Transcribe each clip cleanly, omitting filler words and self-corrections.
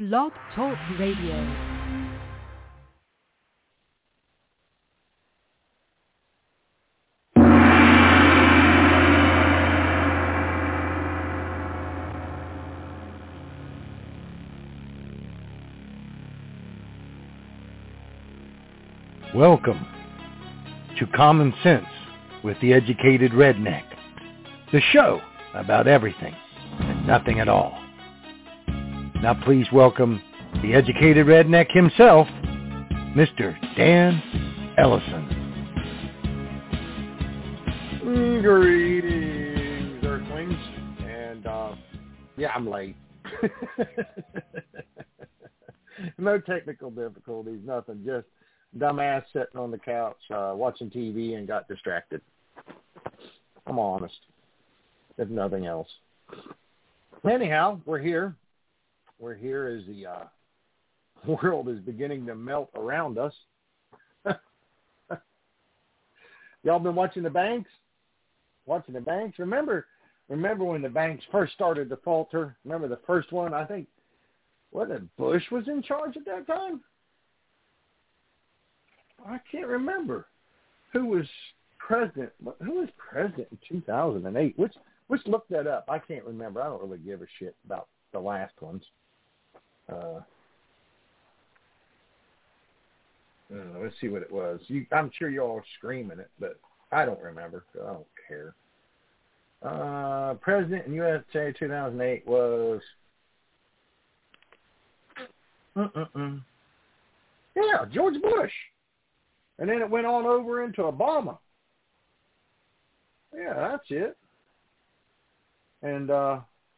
Blog Talk Radio. Welcome to Common Sense with the Educated Redneck, the show about everything and nothing at all. Now please welcome the Educated Redneck himself, Mr. Dan Ellison. Greetings, Earthlings. And, I'm late. No technical difficulties, nothing, just dumbass sitting on the couch watching TV and got distracted. I'm honest, if nothing else. Anyhow, we're here. We're here as the world is beginning to melt around us. Y'all been watching the banks? Watching the banks? Remember when the banks first started to falter? Remember the first one? I think, Bush was in charge at that time? I can't remember who was president. Who was president in 2008? Let's look that up. I can't remember. I don't really give a shit about the last ones. Let's see what it was. I'm sure you all are screaming it, but I don't remember. So I don't care. President in USA 2008 was... Yeah, George Bush. And then it went on over into Obama. Yeah, that's it. And I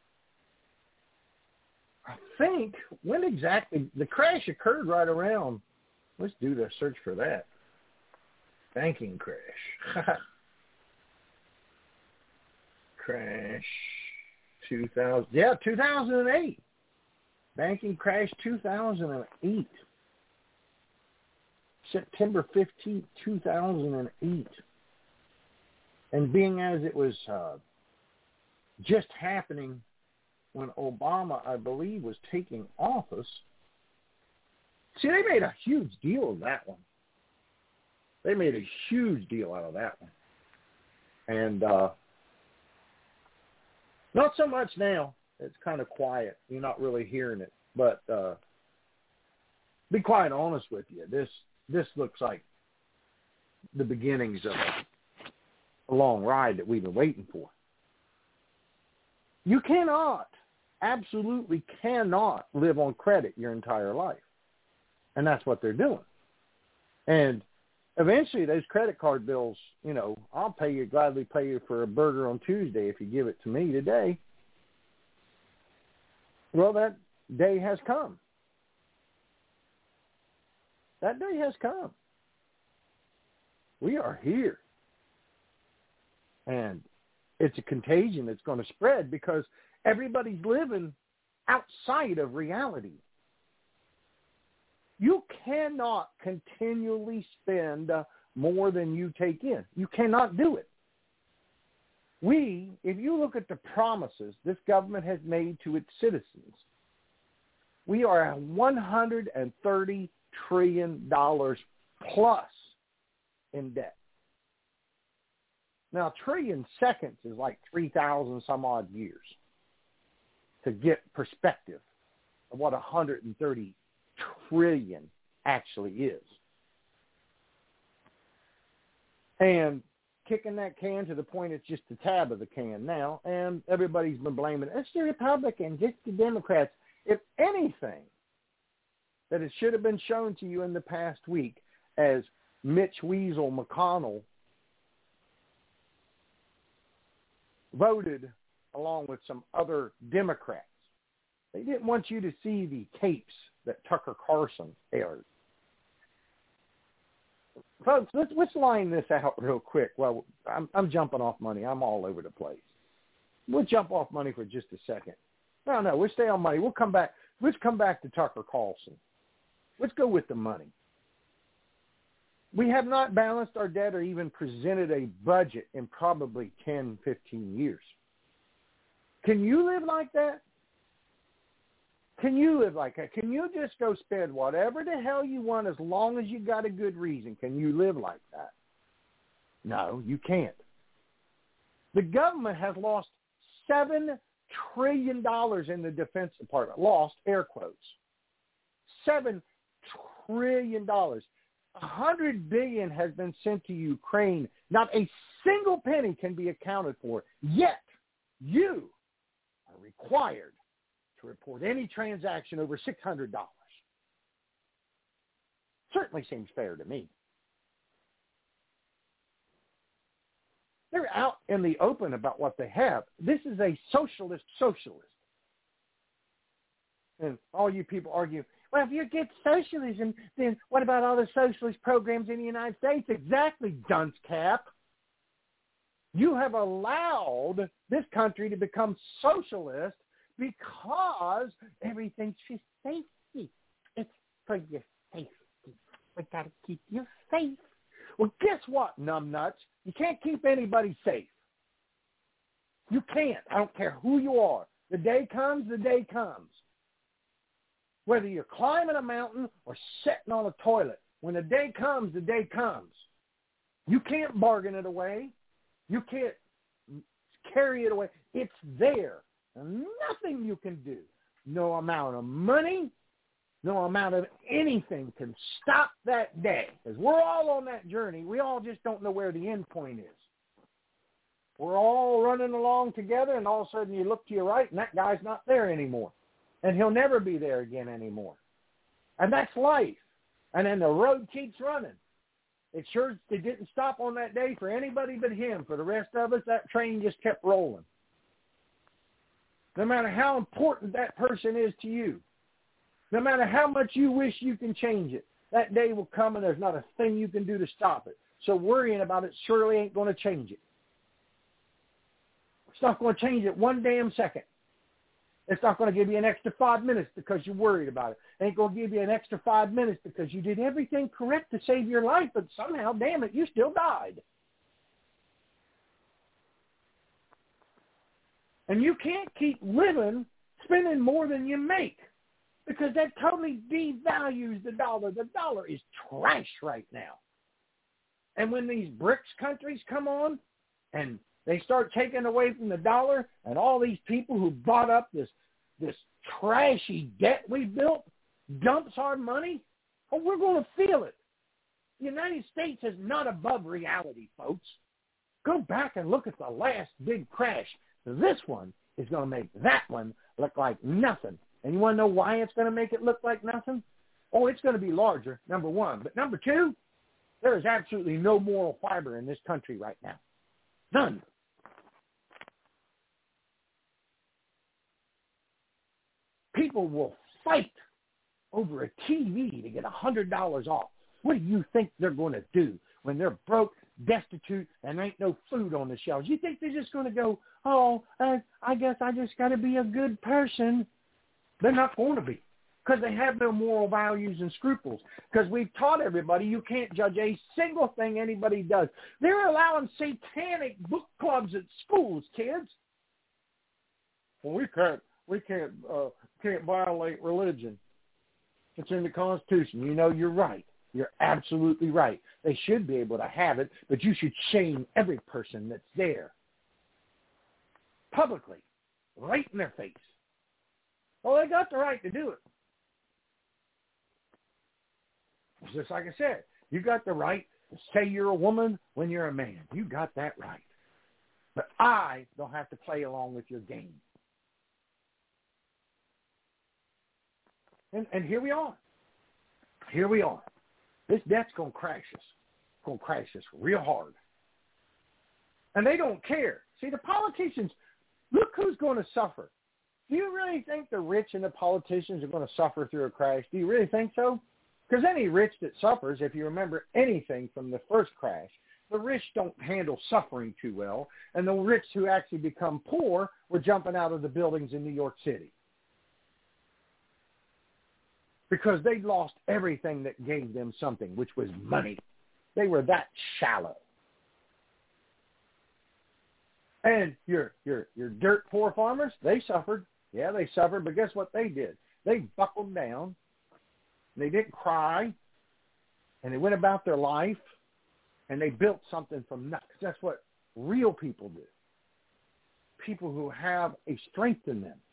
think, when exactly, the crash occurred right around, let's do the search for that. Banking crash. Crash 2000. Yeah, 2008. Banking crash 2008. September 15th, 2008. And being as it was just happening when Obama, I believe, was taking office, see, they made a huge deal of that one. They made a huge deal out of that one. And not so much now. It's kind of quiet. You're not really hearing it. But be quite honest with you, this looks like the beginnings of a long ride that we've been waiting for. You cannot, absolutely cannot live on credit your entire life. And that's what they're doing. And eventually those credit card bills, I'll gladly pay you for a burger on Tuesday if you give it to me today. Well, that day has come. That day has come. We are here. And it's a contagion that's going to spread because everybody's living outside of reality. You cannot continually spend more than you take in. You cannot do it. If you look at the promises this government has made to its citizens, we are at $130 trillion plus in debt. Now, trillion seconds is like 3,000 some odd years to get perspective of what 130 trillion actually is. And kicking that can to the point it's just the tab of the can now, and everybody's been blaming it's the Republicans, it's the Democrats. If anything, that it should have been shown to you in the past week as Mitch Weasel McConnell voted along with some other Democrats. They didn't want you to see the tapes that Tucker Carlson aired. Folks, let's line this out real quick. Well, I'm jumping off money. I'm all over the place. We'll jump off money for just a second. No, we'll stay on money. We'll come back. Let's come back to Tucker Carlson. Let's go with the money. We have not balanced our debt or even presented a budget in probably 10, 15 years. Can you live like that? Can you live like that? Can you just go spend whatever the hell you want as long as you got a good reason? Can you live like that? No, you can't. The government has lost $7 trillion in the Defense Department. Lost, air quotes. $7 trillion. $100 billion has been sent to Ukraine. Not a single penny can be accounted for. Yet, you are required to report any transaction over $600. Certainly seems fair to me. They're out in the open about what they have. This is a socialist. And all you people argue, well, if you get socialism, then what about all the socialist programs in the United States? Exactly, dunce cap. You have allowed this country to become socialist because everything's for safety. It's for your safety. We got to keep you safe. Well, guess what, numbnuts? You can't keep anybody safe. You can't. I don't care who you are. The day comes, the day comes. Whether you're climbing a mountain or sitting on a toilet, when the day comes, the day comes. You can't bargain it away. You can't carry it away. It's there. And nothing you can do. No amount of money, no amount of anything can stop that day. Because we're all on that journey. We all just don't know where the end point is. We're all running along together, and all of a sudden you look to your right, and that guy's not there anymore. And he'll never be there again anymore. And that's life. And then the road keeps running. It didn't stop on that day for anybody but him. For the rest of us, that train just kept rolling. No matter how important that person is to you, no matter how much you wish you can change it, that day will come and there's not a thing you can do to stop it. So worrying about it surely ain't going to change it. It's not going to change it one damn second. It's not going to give you an extra 5 minutes because you're worried about it. It ain't going to give you an extra 5 minutes because you did everything correct to save your life, but somehow, damn it, you still died. And you can't keep living spending more than you make because that totally devalues the dollar. The dollar is trash right now. And when these BRICS countries come on and they start taking away from the dollar and all these people who bought up this trashy debt we built dumps our money, oh, we're going to feel it. The United States is not above reality, folks. Go back and look at the last big crash. This one is going to make that one look like nothing. And you want to know why it's going to make it look like nothing? Oh, it's going to be larger, number one. But number two, there is absolutely no moral fiber in this country right now. None. People will fight over a TV to get $100 off. What do you think they're going to do when they're broke, destitute, and ain't no food on the shelves? You think they're just going to go, oh, I guess I just got to be a good person? They're not going to be because they have no moral values and scruples because we've taught everybody you can't judge a single thing anybody does. They're allowing satanic book clubs at schools, kids. Well, we can't violate religion. It's in the Constitution. You know, you're right. You're absolutely right. They should be able to have it, but you should shame every person that's there. Publicly. Right in their face. Well, they got the right to do it. Just like I said, you got the right to say you're a woman when you're a man. You got that right. But I don't have to play along with your game. And here we are. Here we are. This debt's going to crash us. It's going to crash us real hard. And they don't care. See, the politicians, look who's going to suffer. Do you really think the rich and the politicians are going to suffer through a crash? Do you really think so? Because any rich that suffers, if you remember anything from the first crash, the rich don't handle suffering too well. And the rich who actually become poor were jumping out of the buildings in New York City. Because they lost everything that gave them something, which was money. They were that shallow. And your dirt poor farmers, they suffered. Yeah, they suffered, but guess what they did? They buckled down. They didn't cry. And they went about their life. And they built something from nothing. That's what real people do. People who have a strength in them.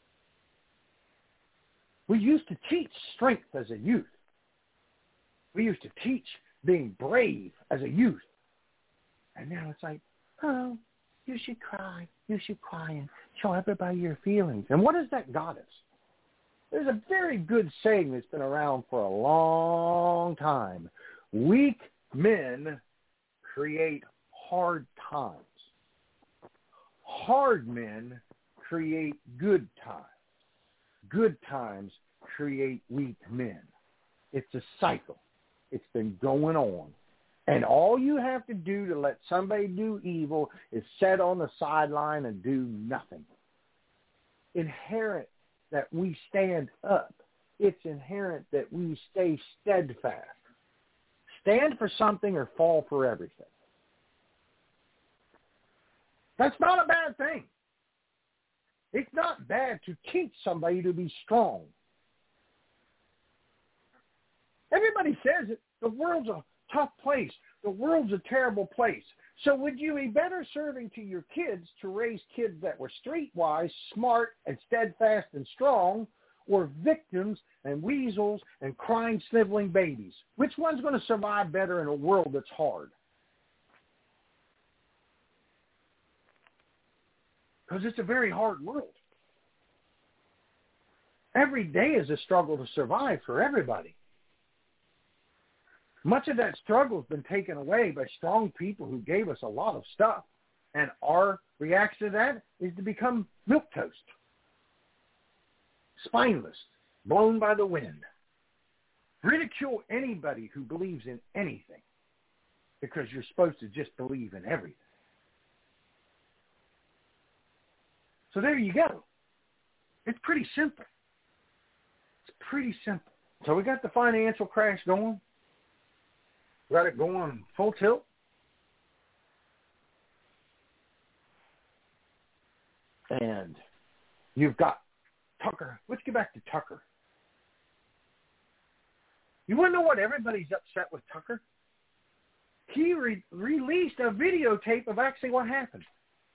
We used to teach strength as a youth. We used to teach being brave as a youth. And now it's like, oh, you should cry. You should cry and show everybody your feelings. And what has that got us? There's a very good saying that's been around for a long time. Weak men create hard times. Hard men create good times. Good times create weak men. It's a cycle. It's been going on. And all you have to do to let somebody do evil is sit on the sideline and do nothing. Inherent that we stand up. It's inherent that we stay steadfast. Stand for something or fall for everything. That's not a bad thing. It's not bad to teach somebody to be strong. Everybody says it. The world's a tough place. The world's a terrible place. So would you be better serving to your kids to raise kids that were streetwise, smart, and steadfast and strong, or victims and weasels and crying, sniveling babies? Which one's going to survive better in a world that's hard? Because it's a very hard world. Every day is a struggle to survive for everybody. Much of that struggle has been taken away by strong people who gave us a lot of stuff. And our reaction to that is to become milquetoast, spineless, blown by the wind. Ridicule anybody who believes in anything because you're supposed to just believe in everything. So there you go. It's pretty simple. It's pretty simple. So we got the financial crash going. We got it going full tilt. And you've got Tucker. Let's get back to Tucker. You want to know what everybody's upset with Tucker? He released a videotape of actually what happened.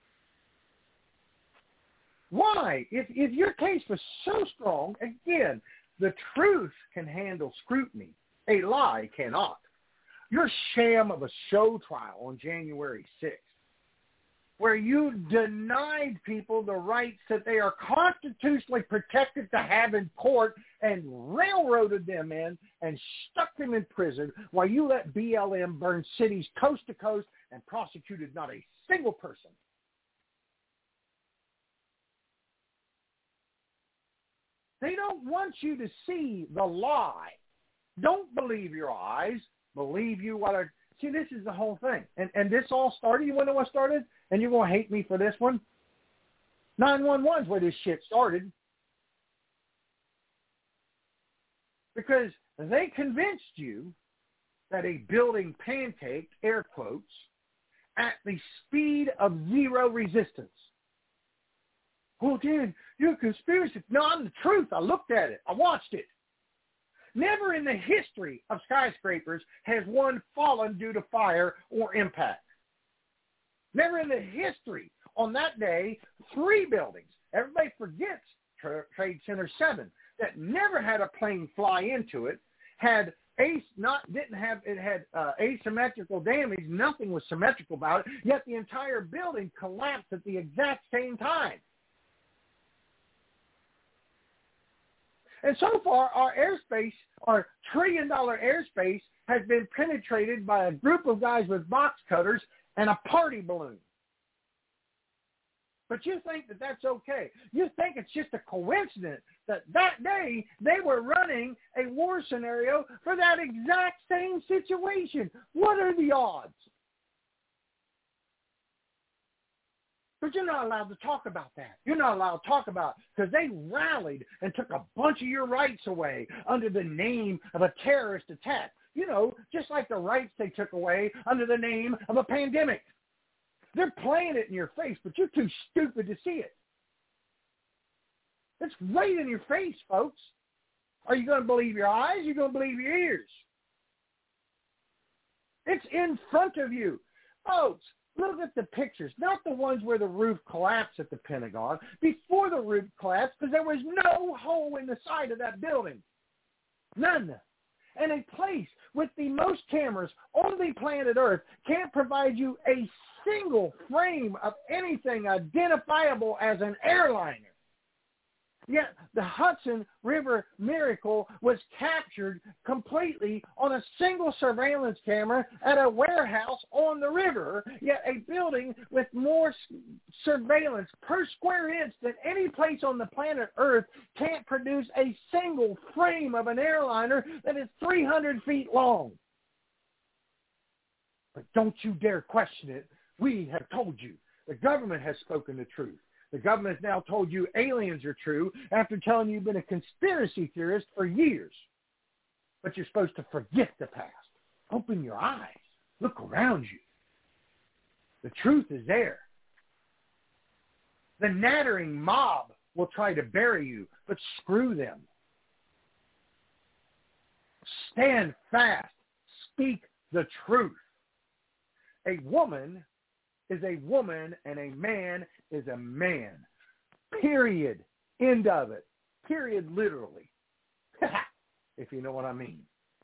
Why? If your case was so strong, again, the truth can handle scrutiny. A lie cannot. Your sham of a show trial on January 6th, where you denied people the rights that they are constitutionally protected to have in court and railroaded them in and stuck them in prison while you let BLM burn cities coast to coast and prosecuted not a single person. They don't want you to see the lie. Don't believe your eyes. Believe you what are. See, this is the whole thing. And this all started. You want to know what started? And you're going to hate me for this one? 911's where this shit started. Because they convinced you that a building pancaked, air quotes, at the speed of zero resistance. Well, Dan, you're a conspiracy. No, I'm the truth. I looked at it. I watched it. Never in the history of skyscrapers has one fallen due to fire or impact. Never in the history. On that day, 3 buildings, everybody forgets Trade Center 7, that never had a plane fly into it, had asymmetrical damage. Nothing was symmetrical about it, yet the entire building collapsed at the exact same time. And so far, our airspace, our trillion-dollar airspace, has been penetrated by a group of guys with box cutters and a party balloon. But you think that that's okay. You think it's just a coincidence that that day they were running a war scenario for that exact same situation. What are the odds? But you're not allowed to talk about that. You're not allowed to talk about it because they rallied and took a bunch of your rights away under the name of a terrorist attack. You know, just like the rights they took away under the name of a pandemic. They're playing it in your face, but you're too stupid to see it. It's right in your face, folks. Are you going to believe your eyes? Are you going to believe your ears? It's in front of you. Folks, look at the pictures, not the ones where the roof collapsed at the Pentagon. Before the roof collapsed, because there was no hole in the side of that building. None. And a place with the most cameras on the planet Earth can't provide you a single frame of anything identifiable as an airliner. Yet the Hudson River Miracle was captured completely on a single surveillance camera at a warehouse on the river, yet a building with more surveillance per square inch than any place on the planet Earth can't produce a single frame of an airliner that is 300 feet long. But don't you dare question it. We have told you. The government has spoken the truth. The government has now told you aliens are true after telling you you've been a conspiracy theorist for years. But you're supposed to forget the past. Open your eyes. Look around you. The truth is there. The nattering mob will try to bury you, but screw them. Stand fast. Speak the truth. A woman is a woman and a man is a man. Period. End of it. Period, literally. If you know what I mean.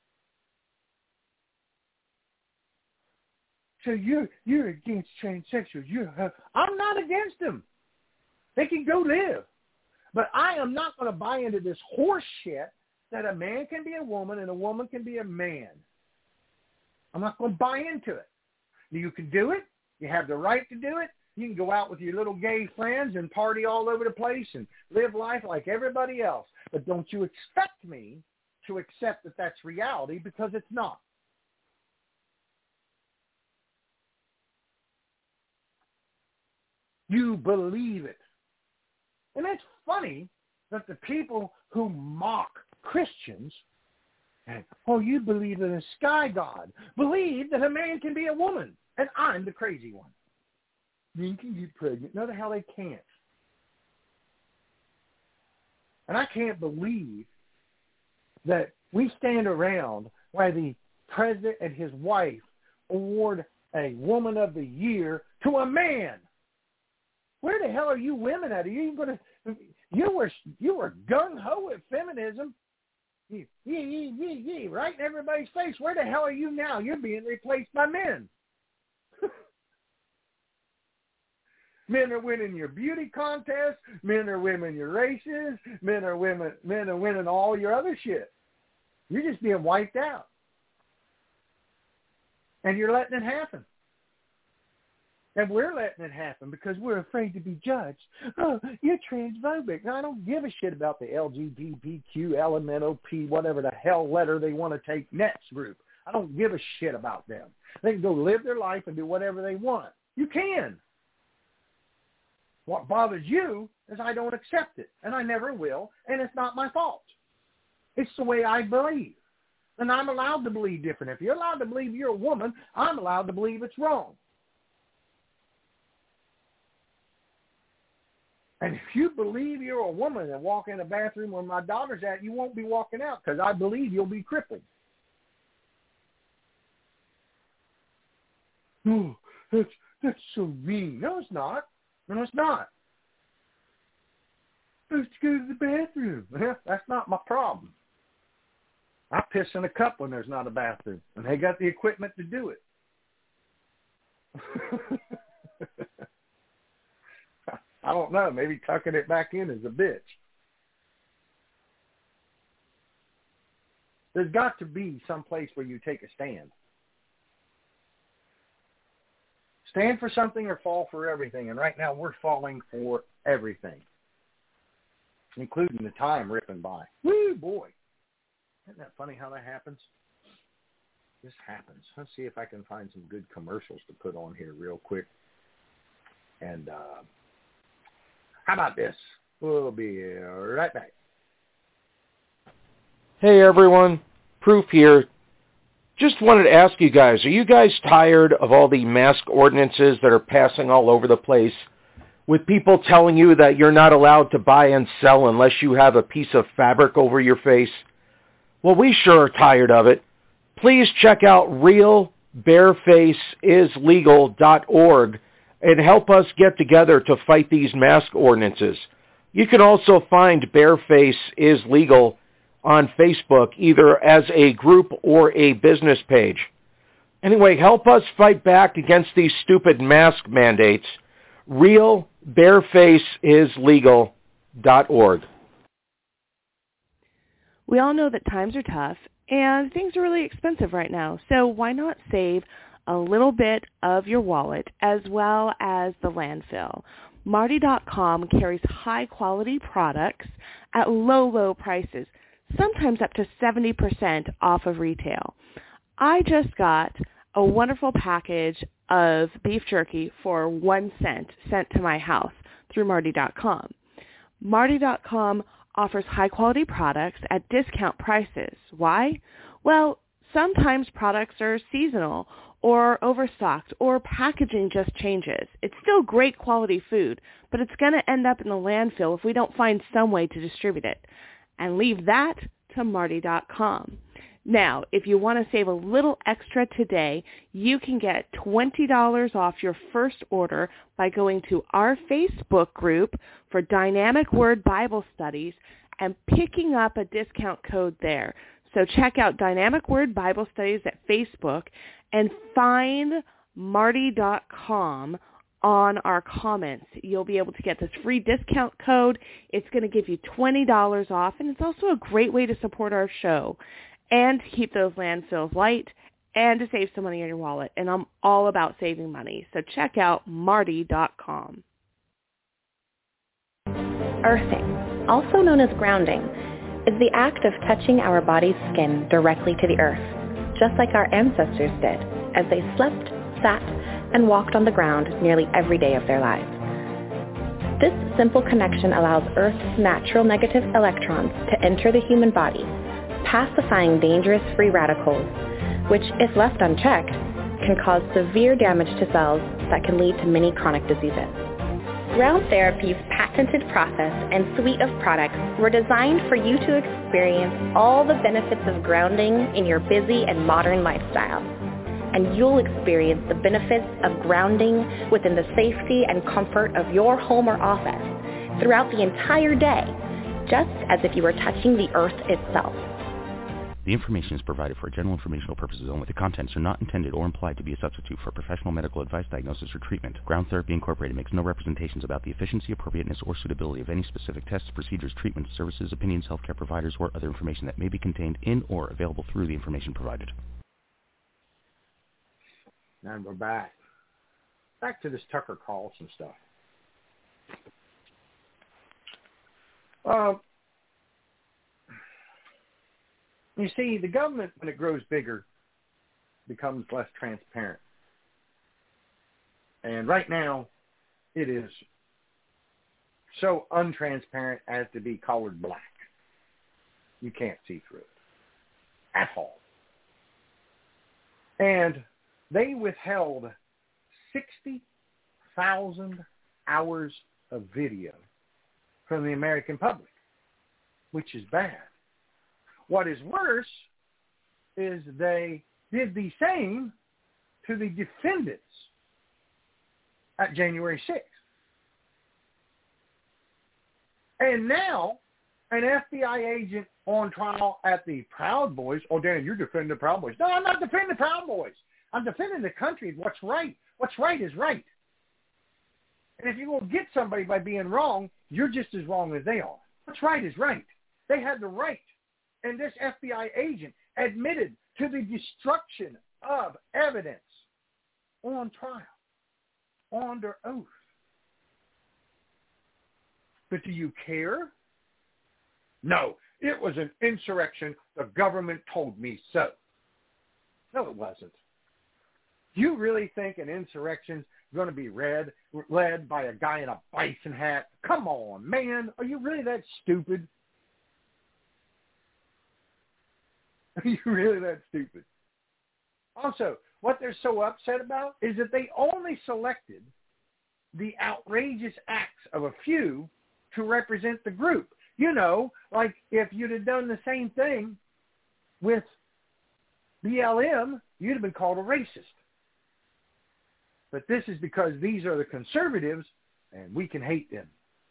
So you're against transsexuals. I'm not against them. They can go live. But I am not going to buy into this horse shit that a man can be a woman and a woman can be a man. I'm not going to buy into it. You can do it. You have the right to do it. You can go out with your little gay friends and party all over the place and live life like everybody else. But don't you expect me to accept that that's reality, because it's not. You believe it. And it's funny that the people who mock Christians, and, oh, you believe in a sky god, believe that a man can be a woman. And I'm the crazy one. Men can get pregnant. No, the hell they can't. And I can't believe that we stand around while the president and his wife award a Woman of the Year to a man. Where the hell are you women at? Are you going to? You were gung ho at feminism. Right in everybody's face. Where the hell are you now? You're being replaced by men. Men are winning your beauty contests. Men are winning your races. Men are winning all your other shit. You're just being wiped out. And you're letting it happen. And we're letting it happen because we're afraid to be judged. Oh, you're transphobic. Now, I don't give a shit about the LGBTQ, LMNOP, whatever the hell letter they want to take next group. I don't give a shit about them. They can go live their life and do whatever they want. You can. What bothers you is I don't accept it, and I never will, and it's not my fault. It's the way I believe, and I'm allowed to believe different. If you're allowed to believe you're a woman, I'm allowed to believe it's wrong. And if you believe you're a woman and walk in a bathroom where my daughter's at, you won't be walking out because I believe you'll be crippled. Oh, that's so mean. No, it's not. No, it's not. Let's go to the bathroom. That's not my problem. I piss in a cup when there's not a bathroom, and they got the equipment to do it. I don't know. Maybe tucking it back in is a bitch. There's got to be some place where you take a stand. Stand for something or fall for everything. And right now we're falling for everything, including the time ripping by. Woo, boy. Isn't that funny how that happens? This happens. Let's see if I can find some good commercials to put on here real quick. And how about this? We'll be right back. Hey, everyone. Proof here. Just wanted to ask you guys, are you guys tired of all the mask ordinances that are passing all over the place? with people telling you that you're not allowed to buy and sell unless you have a piece of fabric over your face? Well, we sure are tired of it. Please check out realbarefaceislegal.org and help us get together to fight these mask ordinances. You can also find Bareface is Legal on Facebook, either as a group or a business page. Anyway, help us fight back against these stupid mask mandates. realbarefaceislegal.org. We all know that times are tough and things are really expensive right now, so why not save a little bit of your wallet as well as the landfill? Marty.com carries high-quality products at low, low prices, sometimes up to 70% off of retail. I just got a wonderful package of beef jerky for 1 cent sent to my house through Marty.com. Marty.com offers high-quality products at discount prices. Why? Well, sometimes products are seasonal or overstocked or packaging just changes. It's still great quality food, but it's going to end up in the landfill if we don't find some way to distribute it. And leave that to Marty.com. Now, if you want to save a little extra today, you can get $20 off your first order by going to our Facebook group for Dynamic Word Bible Studies and picking up a discount code there. So check out Dynamic Word Bible Studies at Facebook and find Marty.com on our comments. You'll be able to get this free discount code. It's going to give you $20 off, and it's also a great way to support our show and to keep those landfills light and to save some money in your wallet. And I'm all about saving money. So check out Marty.com. Earthing, also known as grounding, is the act of touching our body's skin directly to the earth, just like our ancestors did as they slept, sat, and walked on the ground nearly every day of their lives. This simple connection allows Earth's natural negative electrons to enter the human body, pacifying dangerous free radicals, which, if left unchecked, can cause severe damage to cells that can lead to many chronic diseases. Ground Therapy's patented process and suite of products were designed for you to experience all the benefits of grounding in your busy and modern lifestyle. And you'll experience the benefits of grounding within the safety and comfort of your home or office throughout the entire day, just as if you were touching the earth itself. The information is provided for general informational purposes only. The contents are not intended or implied to be a substitute for professional medical advice, diagnosis, or treatment. Ground Therapy Incorporated makes no representations about the efficiency, appropriateness, or suitability of any specific tests, procedures, treatments, services, opinions, healthcare providers, or other information that may be contained in or available through the information provided. And we're back. Back to this Tucker Carlson stuff. You see, the government, when it grows bigger, becomes less transparent. And right now, it is so untransparent as to be colored black. You can't see through it at all. And they withheld 60,000 hours of video from the American public, which is bad. What is worse is they did the same to the defendants at January 6th. And now, an FBI agent on trial at the Proud Boys. Oh, Dan, you're defending the Proud Boys. No, I'm not defending the Proud Boys. I'm defending the country. What's right. What's right is right. And if you will get somebody by being wrong, you're just as wrong as they are. What's right is right. They had the right. And this FBI agent admitted to the destruction of evidence on trial, under oath. But do you care? No, it was an insurrection. The government told me so. No, it wasn't. You really think an insurrection is going to be led by a guy in a bison hat? Come on, man. Are you really that stupid? Are you really that stupid? Also, what they're so upset about is that they only selected the outrageous acts of a few to represent the group. You know, like if you'd have done the same thing with BLM, you'd have been called a racist. But this is because these are the conservatives, and we can hate them.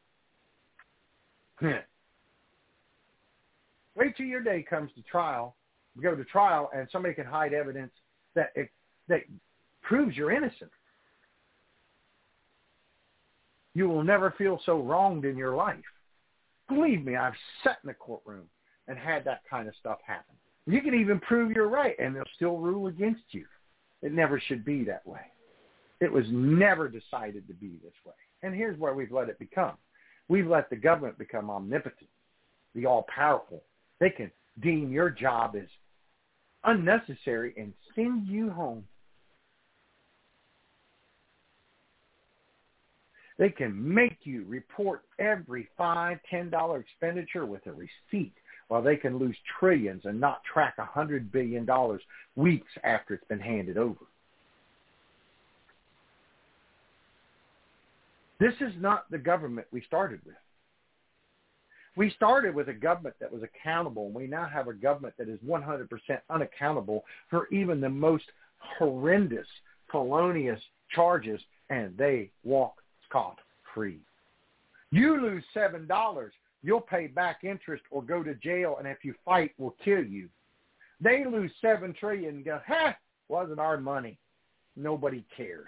Wait till your day comes to trial, go to trial, and somebody can hide evidence that proves you're innocent. You will never feel so wronged in your life. Believe me, I've sat in the courtroom and had that kind of stuff happen. You can even prove you're right, and they'll still rule against you. It never should be that way. It was never decided to be this way. And here's where we've let it become. We've let the government become omnipotent, the all-powerful. They can deem your job as unnecessary and send you home. They can make you report every $5, $10 expenditure with a receipt, while they can lose trillions and not track $100 billion weeks after it's been handed over. This is not the government we started with. We started with a government that was accountable, and we now have a government that is 100% unaccountable for even the most horrendous, felonious charges, and they walk scot-free. You lose $7, you'll pay back interest or go to jail, and if you fight, we'll kill you. They lose $7 trillion and go, wasn't our money. Nobody cares.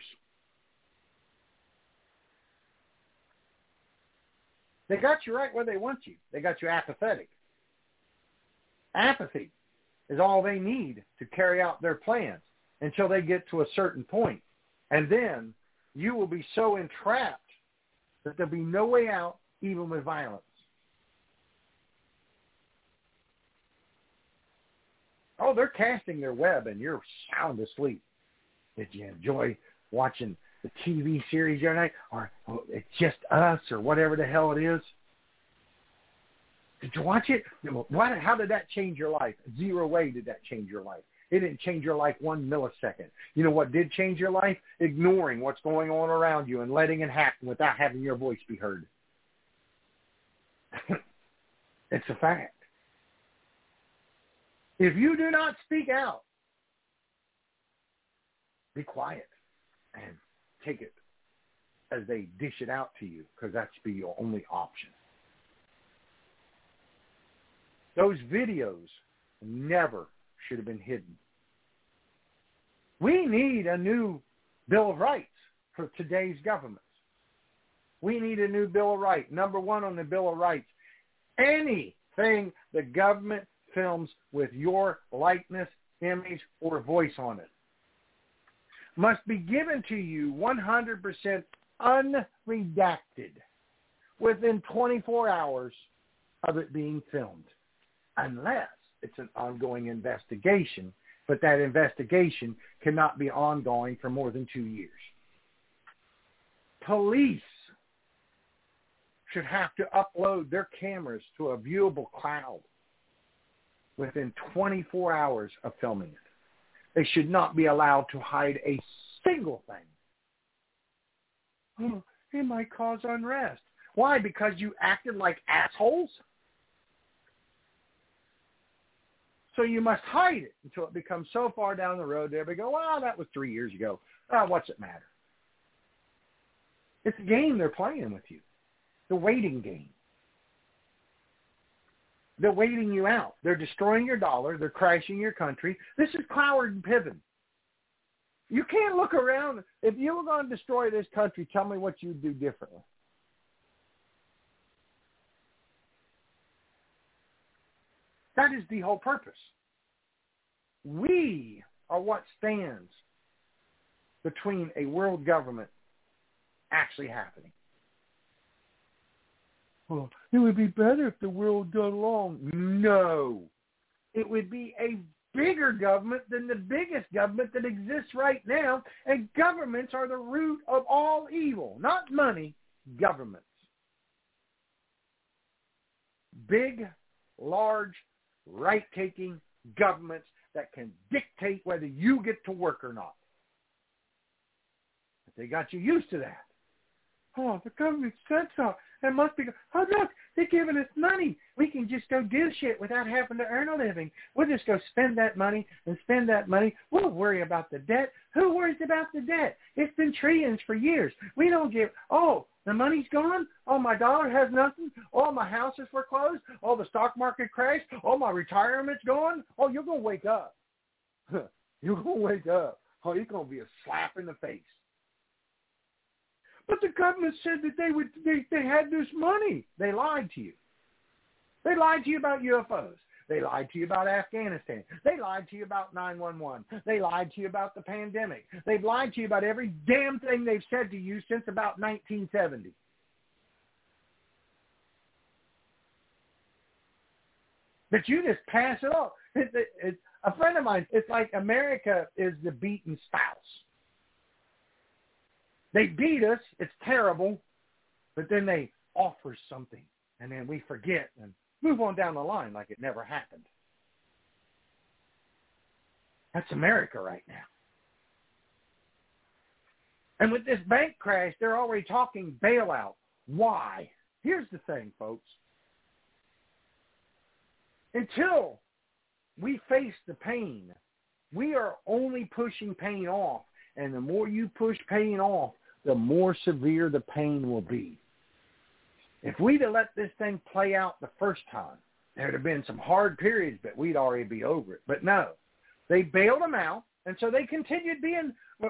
They got you right where they want you. They got you apathetic. Apathy is all they need to carry out their plans until they get to a certain point. And then you will be so entrapped that there'll be no way out, even with violence. Oh, they're casting their web and you're sound asleep. Did you enjoy watching the TV series the other night? Or It's Just Us or whatever the hell it is? Did you watch it? How did that change your life? Zero way did that change your life. It didn't change your life 1 millisecond. You know what did change your life? Ignoring what's going on around you and letting it happen without having your voice be heard. It's a fact. If you do not speak out, be quiet and take it as they dish it out to you, because that should be your only option. Those videos never should have been hidden. We need a new Bill of Rights for today's governments. We need a new Bill of Rights. Number one on the Bill of Rights, anything the government films with your likeness, image, or voice on it must be given to you 100% unredacted within 24 hours of it being filmed, unless it's an ongoing investigation, but that investigation cannot be ongoing for more than 2 years. Police should have to upload their cameras to a viewable cloud within 24 hours of filming it. They should not be allowed to hide a single thing. Oh, it might cause unrest. Why? Because you acted like assholes? So you must hide it until it becomes so far down the road that we go, well, that was 3 years ago. What's it matter? It's a game they're playing with you. The waiting game. They're waiting you out. They're destroying your dollar. They're crashing your country. This is Cloward and Piven. You can't look around. If you were going to destroy this country, tell me what you'd do differently. That is the whole purpose. We are what stands between a world government actually happening. Well, it would be better if the world got along. No. It would be a bigger government than the biggest government that exists right now, and governments are the root of all evil. Not money, governments. Big, large, right-taking governments that can dictate whether you get to work or not. If they got you used to that, Oh, the government said so. It must be. Oh, look, they're giving us money. We can just go do shit without having to earn a living. We'll just go spend that money and spend that money. We'll worry about the debt. Who worries about the debt? It's been trillions for years. We don't give. Oh, the money's gone. Oh, my dollar has nothing. Oh, my house is foreclosed. Oh, the stock market crashed. Oh, my retirement's gone. Oh, you're going to wake up. You're going to wake up. Oh, you're going to be a slap in the face. But the government said that they had this money. They lied to you. They lied to you about UFOs. They lied to you about Afghanistan. They lied to you about 911. They lied to you about the pandemic. They've lied to you about every damn thing they've said to you since about 1970. But you just pass it off. A friend of mine, it's like America is the beaten spouse. They beat us. It's terrible. But then they offer something. And then we forget and move on down the line like it never happened. That's America right now. And with this bank crash, they're already talking bailout. Why? Here's the thing, folks. Until we face the pain, we are only pushing pain off. And the more you push pain off, the more severe the pain will be. If we'd have let this thing play out the first time, there'd have been some hard periods, but we'd already be over it. But no, they bailed them out, and so they continued being,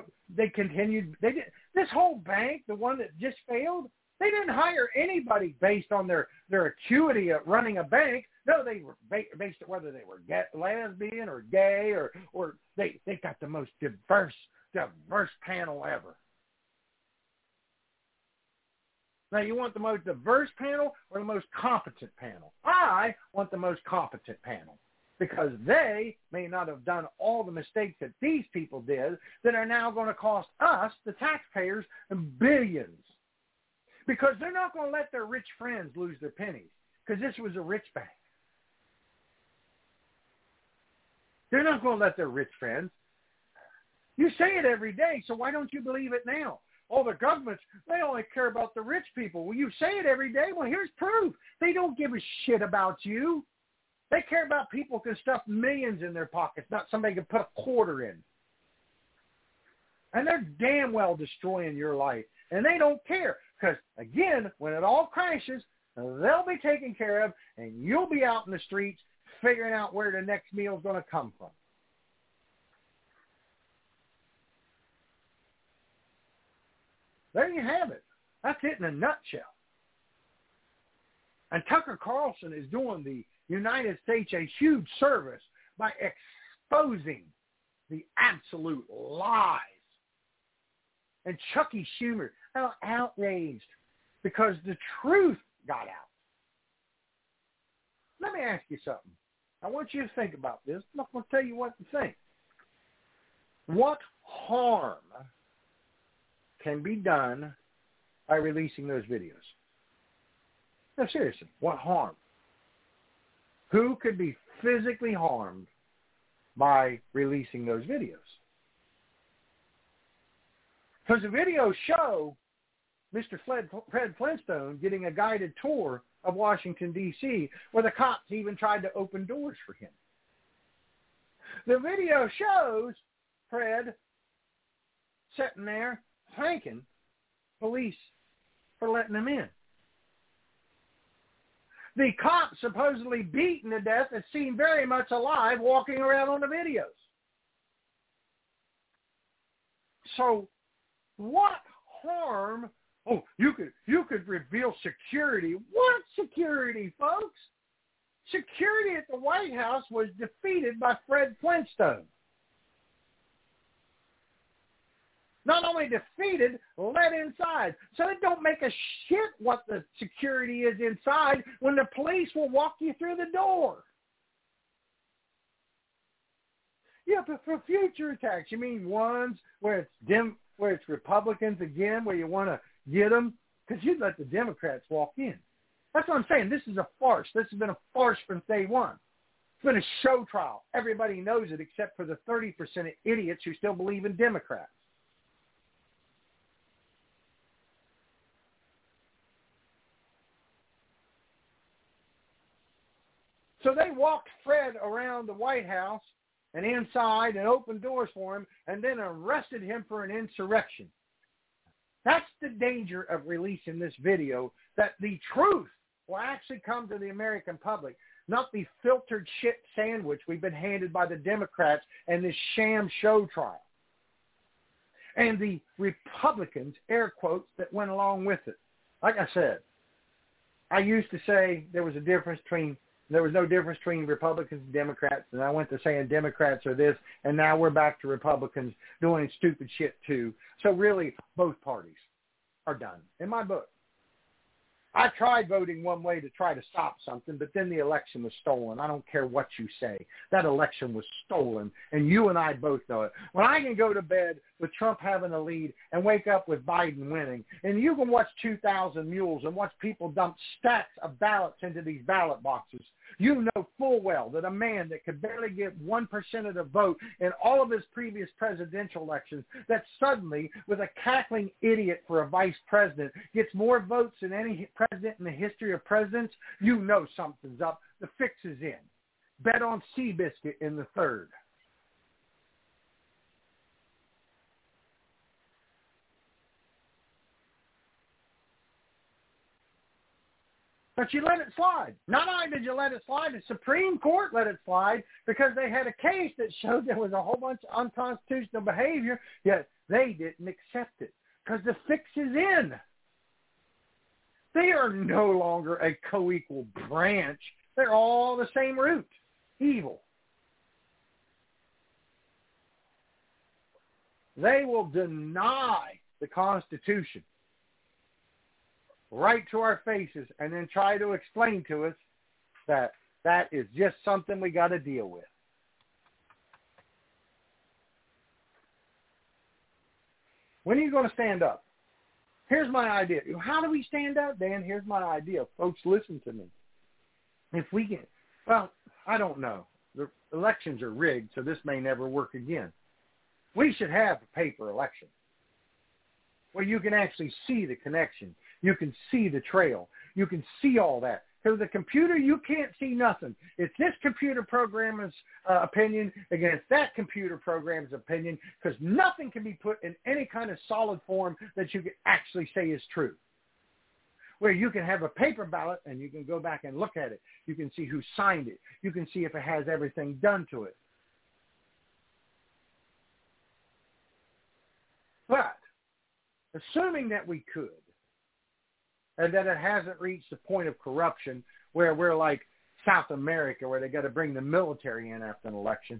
this whole bank, the one that just failed, they didn't hire anybody based on their acuity at running a bank. No, they were based on whether they were lesbian or gay or they got the most diverse panel ever. Now, you want the most diverse panel or the most competent panel? I want the most competent panel because they may not have done all the mistakes that these people did that are now going to cost us, the taxpayers, billions. Because they're not going to let their rich friends lose their pennies because this was a rich bank. They're not going to let their rich friends. You say it every day, so why don't you believe it now? Oh, the governments, they only care about the rich people. Well, you say it every day. Well, here's proof. They don't give a shit about you. They care about people who can stuff millions in their pockets, not somebody can put a quarter in. And they're damn well destroying your life. And they don't care because, again, when it all crashes, they'll be taken care of, and you'll be out in the streets figuring out where the next meal is going to come from. There you have it. That's it in a nutshell. And Tucker Carlson is doing the United States a huge service by exposing the absolute lies. And Chucky Schumer, outraged because the truth got out. Let me ask you something. I want you to think about this. I'm not going to tell you what to think. What harm can be done by releasing those videos? No, seriously, what harm? Who could be physically harmed by releasing those videos? Because the videos show Mr. Fred Flintstone getting a guided tour of Washington, D.C., where the cops even tried to open doors for him. The video shows Fred sitting there thanking police for letting him in. The cop supposedly beaten to death is seen very much alive walking around on the videos. So what harm? Oh, you could reveal security. What security, folks? Security at the White House was defeated by Fred Flintstone. Not only defeated, let inside. So it don't make a shit what the security is inside when the police will walk you through the door. Yeah, but for future attacks, you mean ones where it's Republicans again, where you want to get them? Because you'd let the Democrats walk in. That's what I'm saying. This is a farce. This has been a farce from day one. It's been a show trial. Everybody knows it except for the 30% of idiots who still believe in Democrats. So they walked Fred around the White House and inside and opened doors for him and then arrested him for an insurrection. That's the danger of releasing this video, that the truth will actually come to the American public, not the filtered shit sandwich we've been handed by the Democrats and this sham show trial. And the Republicans, air quotes, that went along with it. Like I said, I used to say there was no difference between Republicans and Democrats, and I went to saying Democrats are this, and now we're back to Republicans doing stupid shit too. So really, both parties are done, in my book. I tried voting one way to try to stop something, but then the election was stolen. I don't care what you say. That election was stolen, and you and I both know it. When I can go to bed with Trump having a lead and wake up with Biden winning, and you can watch 2,000 Mules and watch people dump stacks of ballots into these ballot boxes, you know full well that a man that could barely get 1% of the vote in all of his previous presidential elections, that suddenly, with a cackling idiot for a vice president, gets more votes than any president in the history of presidents, you know something's up. The fix is in. Bet on Seabiscuit in the third. But you let it slide. Not only did you let it slide, the Supreme Court let it slide because they had a case that showed there was a whole bunch of unconstitutional behavior, yet they didn't accept it because the fix is in. They are no longer a co-equal branch. They're all the same root, evil. They will deny the Constitution right to our faces and then try to explain to us that that is just something we got to deal with. When are you going to stand up? Here's my idea. How do we stand up, Dan? Here's my idea. Folks, listen to me. If we can, well, I don't know. The elections are rigged, so this may never work again. We should have a paper election where you can actually see the connection. You can see the trail. You can see all that. Because the computer, you can't see nothing. It's this computer programmer's opinion against that computer programmer's opinion, because nothing can be put in any kind of solid form that you can actually say is true. Where you can have a paper ballot and you can go back and look at it. You can see who signed it. You can see if it has everything done to it. But assuming that we could, and that it hasn't reached the point of corruption where we're like South America, where they got to bring the military in after an election,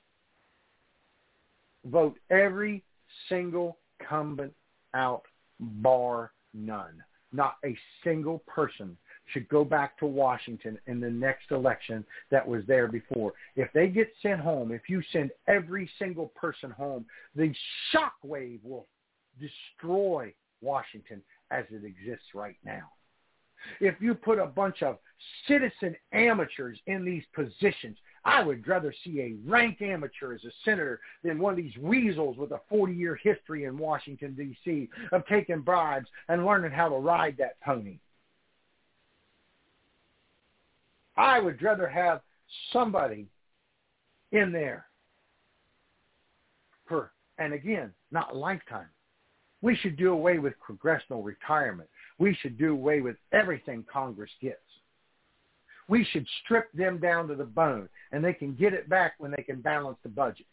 vote every single incumbent out, bar none. Not a single person should go back to Washington in the next election that was there before. If they get sent home, if you send every single person home, the shockwave will destroy Washington as it exists right now. If you put a bunch of citizen amateurs in these positions, I would rather see a rank amateur as a senator than one of these weasels with a 40-year history in Washington, D.C. of taking bribes and learning how to ride that pony. I would rather have somebody in there for, and again, not a lifetime. We should do away with congressional retirement. We should do away with everything Congress gets. We should strip them down to the bone, and they can get it back when they can balance the budget.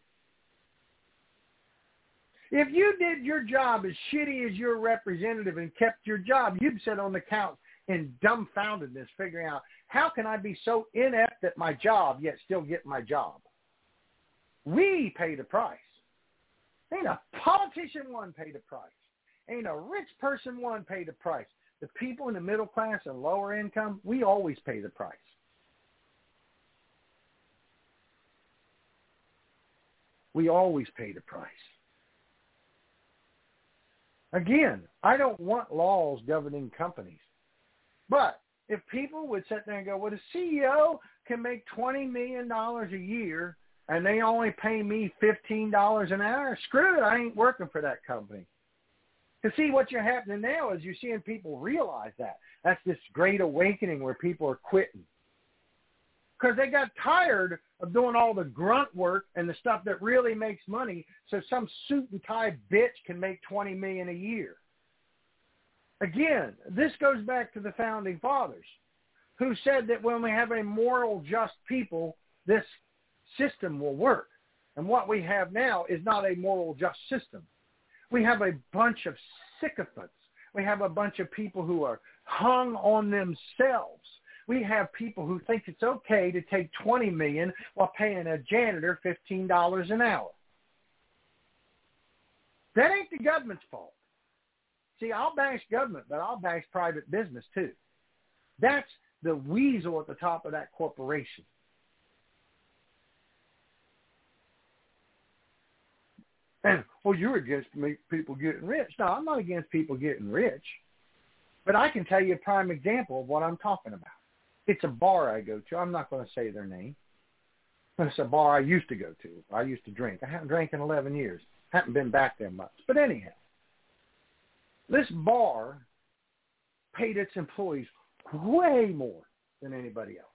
If you did your job as shitty as your representative and kept your job, you'd sit on the couch in dumbfoundedness figuring out, how can I be so inept at my job yet still get my job? We pay the price. Ain't a politician one pay the price. Ain't a rich person one pay the price. The people in the middle class and lower income, we always pay the price. We always pay the price. Again, I don't want laws governing companies. But if people would sit there and go, well, the CEO can make $20 million a year and they only pay me $15 an hour, screw it, I ain't working for that company. To see what you're happening now is you're seeing people realize that. That's this great awakening where people are quitting. because they got tired of doing all the grunt work and the stuff that really makes money, so some suit and tie bitch can make $20 million a year. Again, this goes back to the founding fathers, who said that when we have a moral, just people, this system will work. And what we have now is not a moral, just system. We have a bunch of sycophants. We have a bunch of people who are hung on themselves. We have people who think it's okay to take $20 million while paying a janitor $15 an hour. That ain't the government's fault. See, I'll bash government, but I'll bash private business too. That's the weasel at the top of that corporation. And, well, you're against people getting rich. No, I'm not against people getting rich. But I can tell you a prime example of what I'm talking about. It's a bar I go to. I'm not going to say their name. But it's a bar I used to go to. I used to drink. I haven't drank in 11 years. Haven't been back there much. But anyhow, this bar paid its employees way more than anybody else.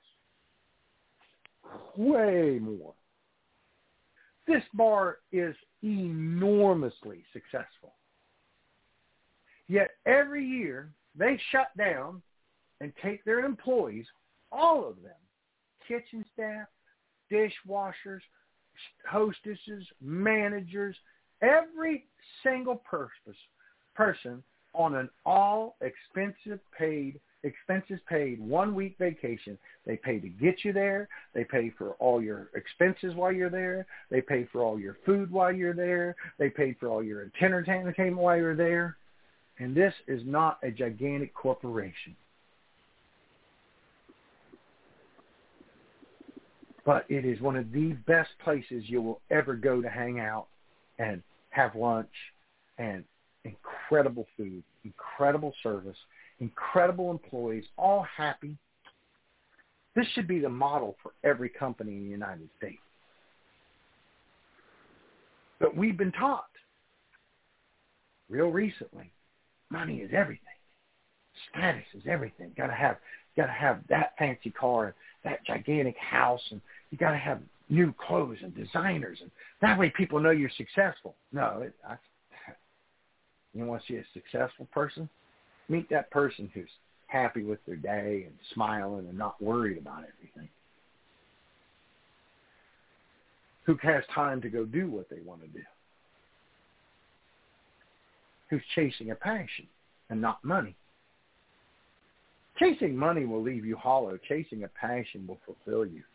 Way more. This bar is enormously successful. Yet every year they shut down and take their employees, all of them, kitchen staff, dishwashers, hostesses, managers, every single person on an all expenses paid 1 week vacation. They pay to get you there. They pay for all your expenses while you're there. They pay for all your food while you're there. They pay for all your entertainment while you're there. And this is not a gigantic corporation. But it is one of the best places you will ever go to hang out and have lunch, and incredible food, incredible service, incredible employees, all happy. This should be the model for every company in the United States. But we've been taught real recently, money is everything. Status is everything. Gotta have that fancy car and that gigantic house, and you gotta have new clothes and designers, and that way people know you're successful. No, you want to see a successful person? Meet that person who's happy with their day and smiling and not worried about everything. Who has time to go do what they want to do. Who's chasing a passion and not money. Chasing money will leave you hollow. Chasing a passion will fulfill you.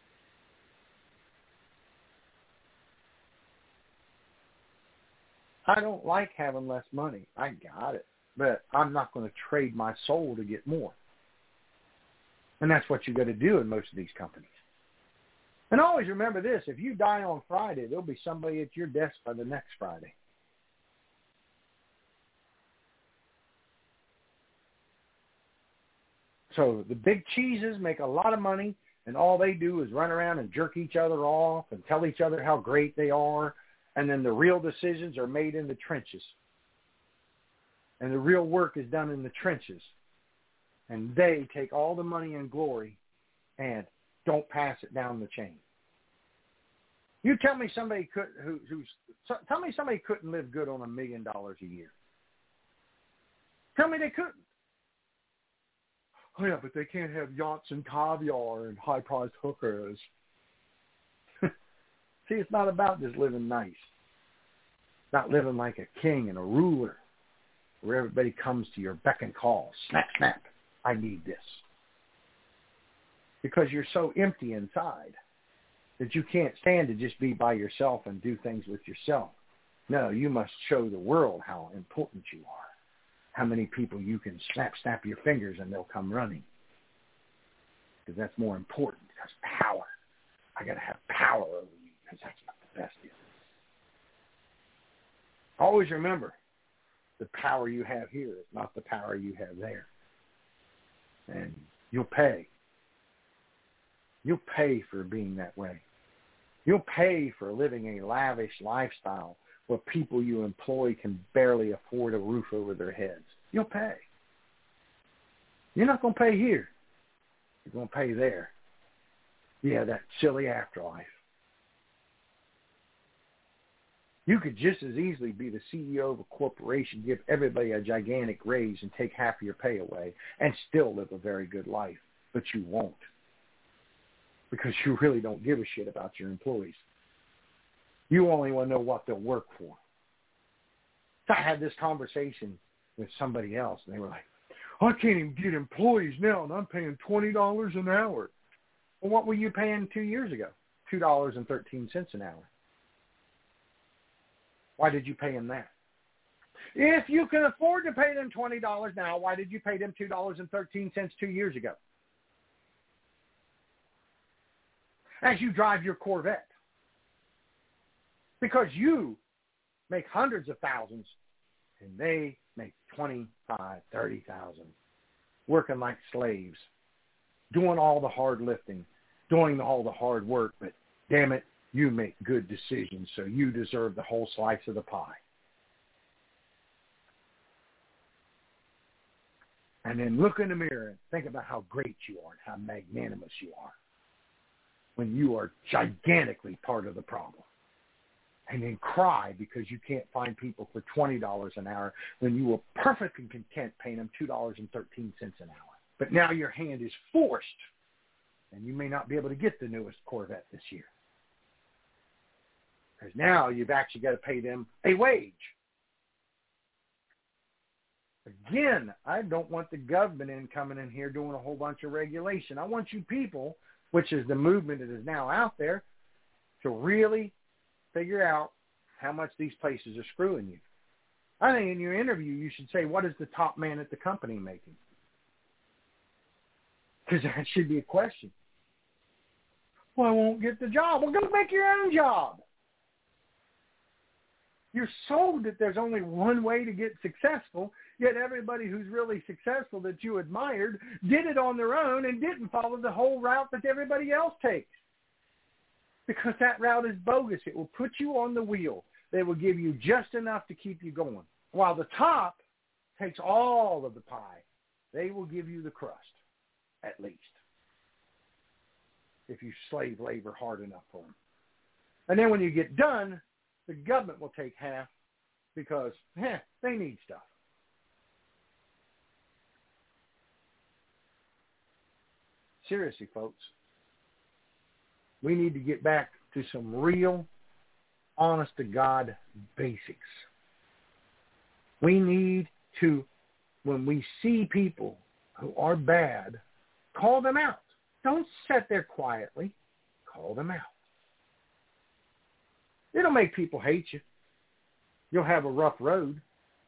I don't like having less money. I got it. But I'm not going to trade my soul to get more. And that's what you got to do in most of these companies. And always remember this. If you die on Friday, there'll be somebody at your desk by the next Friday. So the big cheeses make a lot of money, and all they do is run around and jerk each other off and tell each other how great they are. And then the real decisions are made in the trenches. And the real work is done in the trenches. And they take all the money and glory and don't pass it down the chain. You tell me somebody somebody couldn't live good on $1 million a year. Tell me they couldn't. Oh yeah, but they can't have yachts and caviar and high-priced hookers. See, it's not about just living nice. It's not living like a king and a ruler, where everybody comes to your beck and call. Snap, snap, I need this. Because you're so empty inside that you can't stand to just be by yourself and do things with yourself. No, you must show the world how important you are. How many people you can snap your fingers and they'll come running. Because that's more important. Because power. I got to have power over you, because that's not the best deal. Always remember, the power you have here is not the power you have there. And you'll pay. You'll pay for being that way. You'll pay for living a lavish lifestyle where people you employ can barely afford a roof over their heads. You'll pay. You're not going to pay here. You're going to pay there. Yeah, that silly afterlife. You could just as easily be the CEO of a corporation, give everybody a gigantic raise and take half of your pay away and still live a very good life, but you won't because you really don't give a shit about your employees. You only want to know what they'll work for. So I had this conversation with somebody else, and they were like, I can't even get employees now, and I'm paying $20 an hour. Well, what were you paying 2 years ago? $2.13 an hour. Why did you pay them that? If you can afford to pay them $20 now, why did you pay them $2.13 2 years ago? As you drive your Corvette. Because you make hundreds of thousands and they make 25, 30,000, working like slaves, doing all the hard lifting, doing all the hard work, but damn it, you make good decisions, so you deserve the whole slice of the pie. And then look in the mirror and think about how great you are and how magnanimous you are when you are gigantically part of the problem. And then cry because you can't find people for $20 an hour when you were perfectly content paying them $2.13 an hour. But now your hand is forced, and you may not be able to get the newest Corvette this year. Because now you've actually got to pay them a wage. Again, I don't want the government coming in here doing a whole bunch of regulation. I want you people, which is the movement that is now out there, to really figure out how much these places are screwing you. I think in your interview you should say, what is the top man at the company making? Because that should be a question. Well, I won't get the job. Well, go make your own job. You're sold that there's only one way to get successful, yet everybody who's really successful that you admired did it on their own and didn't follow the whole route that everybody else takes. Because that route is bogus. It will put you on the wheel. They will give you just enough to keep you going. While the top takes all of the pie, they will give you the crust, at least, if you slave labor hard enough for them. And then when you get done, the government will take half because they need stuff. Seriously, folks, we need to get back to some real, honest-to-God basics. We need to, when we see people who are bad, call them out. Don't sit there quietly. Call them out. It'll make people hate you. You'll have a rough road.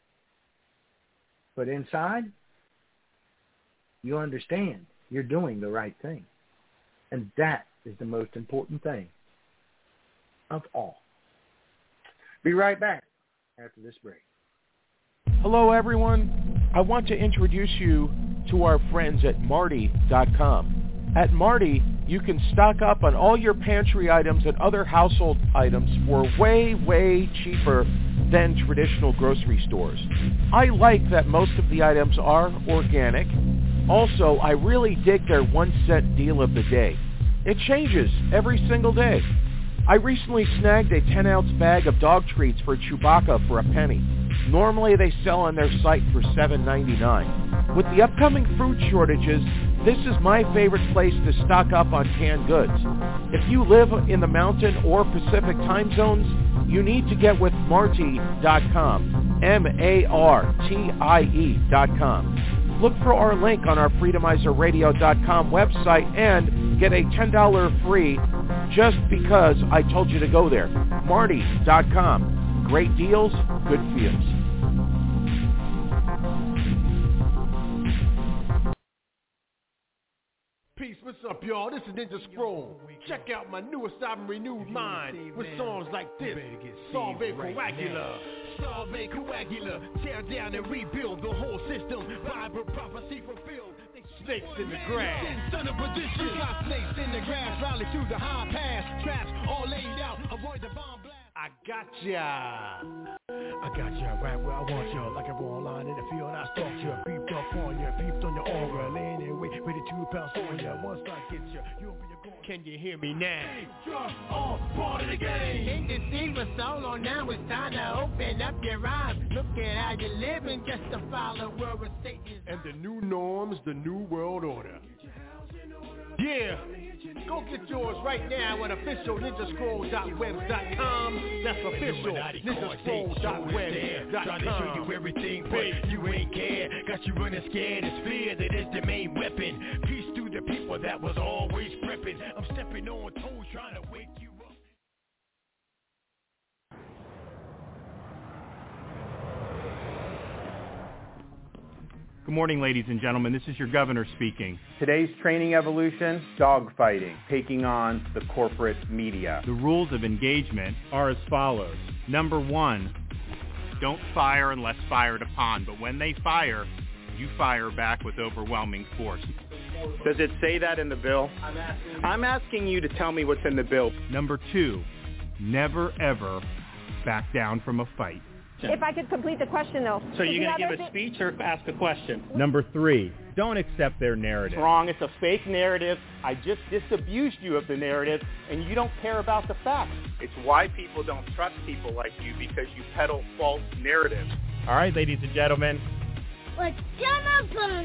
But inside, you understand you're doing the right thing. And that is the most important thing of all. Be right back after this break. Hello, everyone. I want to introduce you to our friends at Marty.com. At Marty, you can stock up on all your pantry items and other household items for way, way cheaper than traditional grocery stores. I like that most of the items are organic. Also, I really dig their 1 cent deal of the day. It changes every single day. I recently snagged a 10-ounce bag of dog treats for Chewbacca for a penny. Normally they sell on their site for $7.99. With the upcoming food shortages, this is my favorite place to stock up on canned goods. If you live in the Mountain or Pacific time zones, you need to get with Martie.com, MARTIE.com. Look for our link on our FreedomizerRadio.com website and get a $10 free just because I told you to go there. Martie.com. Great deals, good feels. Peace, what's up, y'all? This is Ninja Scroll. Check out my newest album, Renewed Mind, with songs like this, Solve Coagula. Solve Coagula, tear down and rebuild the whole system. Bible prophecy fulfilled. Snakes in the grass. Son of position. We got snakes in the grass, rally through the high pass. Traps all laid out, avoid the bomb blast. I gotcha. I got you right where I want you, like a raw line in the field. I stalked you, beefed up on you, beefed on your aura, laying there wait, ready to pounce on you. Once I get you, you'll be a goal. Can you hear me now? Just all part of the game. In the scene for so long, now it's time to open up your eyes. Look at how you're living, just a follower of Satan. And the new norms, the new world order. Yeah, go get yours right now at officialninjascroll.webs.com. That's official ninjascroll.webs.com. Trying to show you everything, but you ain't care. Got you running scared, it's fear that is the main weapon. Peace to the people that was always prepping. I'm stepping on toes trying to wake you up. Good morning, ladies and gentlemen. This is your governor speaking. Today's training evolution, dogfighting, taking on the corporate media. The rules of engagement are as follows. Number 1, don't fire unless fired upon, but when they fire, you fire back with overwhelming force. Does it say that in the bill? I'm asking you to tell me what's in the bill. Number 2, never ever back down from a fight. If I could complete the question, though. So you're going to give a speech or ask a question? Number 3, don't accept their narrative. It's wrong. It's a fake narrative. I just disabused you of the narrative, and you don't care about the facts. It's why people don't trust people like you, because you peddle false narratives. All right, ladies and gentlemen. What's gonna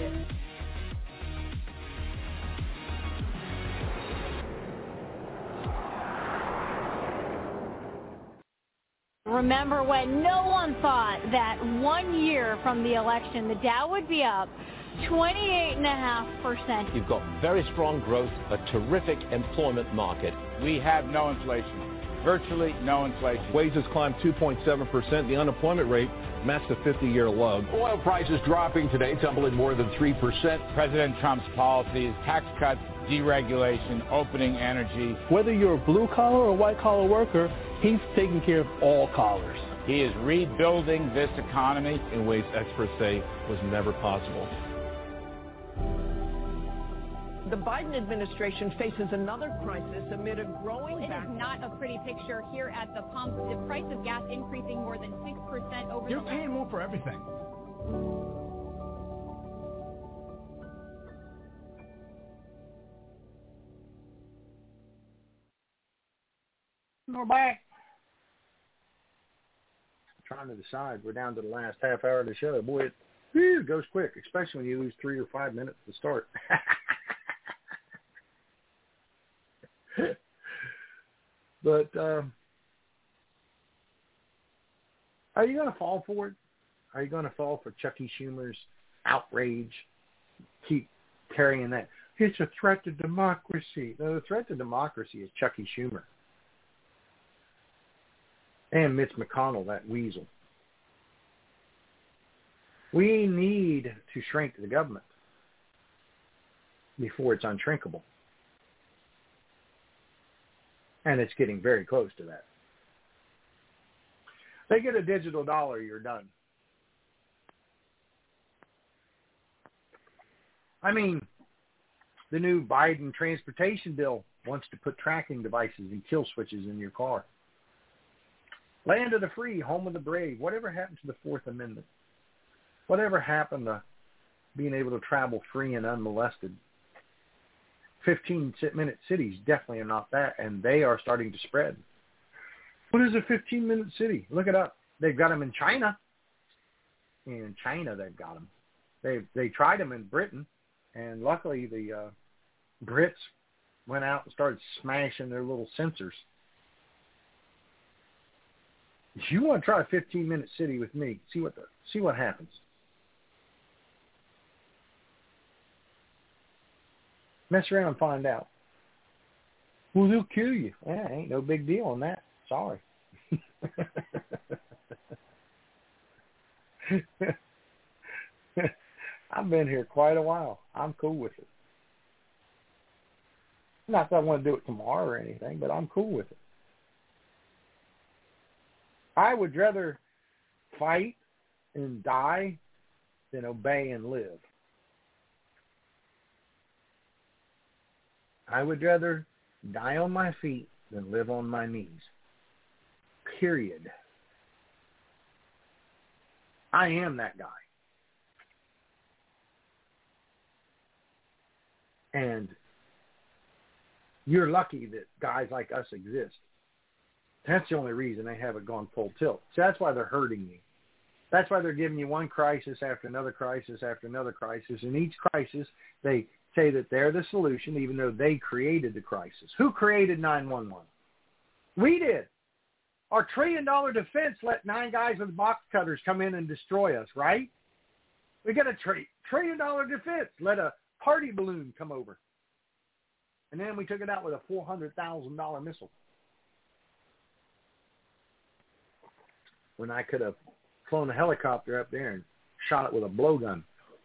Remember when no one thought that 1 year from the election, the Dow would be up 28.5%. You've got very strong growth, a terrific employment market. We have no inflation, virtually no inflation. Wages climbed 2.7%. The unemployment rate matched a 50-year low. Oil prices dropping today, tumbling more than 3%. President Trump's policies, tax cuts, deregulation, opening energy. Whether you're a blue-collar or white-collar worker, he's taking care of all collars. He is rebuilding this economy in ways experts say was never possible. The Biden administration faces another crisis amid a growing... It is not a pretty picture here at the pump. The price of gas increasing more than 6% over You're paying more for everything. We're back. I'm trying to decide. We're down to the last half hour of the show. Boy, it goes quick, especially when you lose 3 or 5 minutes to start. But are you going to fall for it? Are you going to fall for Chucky Schumer's outrage? Keep carrying that. It's a threat to democracy. No, the threat to democracy is Chucky Schumer. And Mitch McConnell, that weasel. We need to shrink the government before it's unshrinkable. And it's getting very close to that. They get a digital dollar, you're done. I mean, the new Biden transportation bill wants to put tracking devices and kill switches in your car. Land of the free, home of the brave. Whatever happened to the Fourth Amendment? Whatever happened to being able to travel free and unmolested? 15-minute cities definitely are not that, and they are starting to spread. What is a 15-minute city? Look it up. They've got them in China. In China, they've got them. They tried them in Britain, and luckily the Brits went out and started smashing their little sensors. If you want to try a 15-minute city with me, see what happens. Mess around and find out. Well, they'll kill you. Yeah, ain't no big deal on that. Sorry. I've been here quite a while. I'm cool with it. Not that I want to do it tomorrow or anything, but I'm cool with it. I would rather fight and die than obey and live. I would rather die on my feet than live on my knees. Period. I am that guy. And you're lucky that guys like us exist. That's the only reason they haven't gone full tilt. So that's why they're hurting you. That's why they're giving you one crisis after another crisis after another crisis. In each crisis, they say that they're the solution, even though they created the crisis. Who created 911? We did. Our $1 trillion defense let 9 guys with box cutters come in and destroy us, right? We got a $1 trillion defense. Let a party balloon come over. And then we took it out with a $400,000 missile. When I could have flown a helicopter up there and shot it with a blowgun.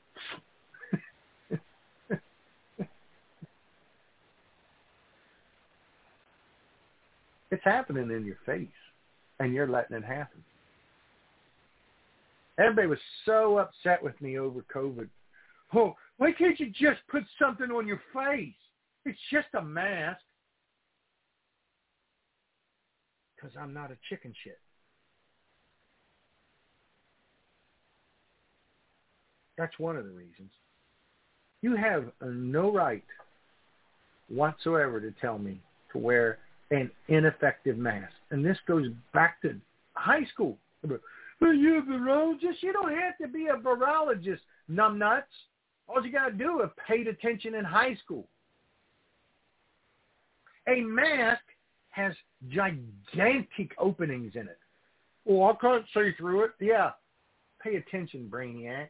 It's happening in your face, and you're letting it happen. Everybody was so upset with me over COVID. Oh, why can't you just put something on your face? It's just a mask. Because I'm not a chicken shit. That's one of the reasons. You have no right whatsoever to tell me to wear an ineffective mask. And this goes back to high school. Are you a virologist? You don't have to be a virologist, numbnuts. All you got to do is pay attention in high school. A mask has gigantic openings in it. Oh, I can't see through it. Yeah. Pay attention, brainiac.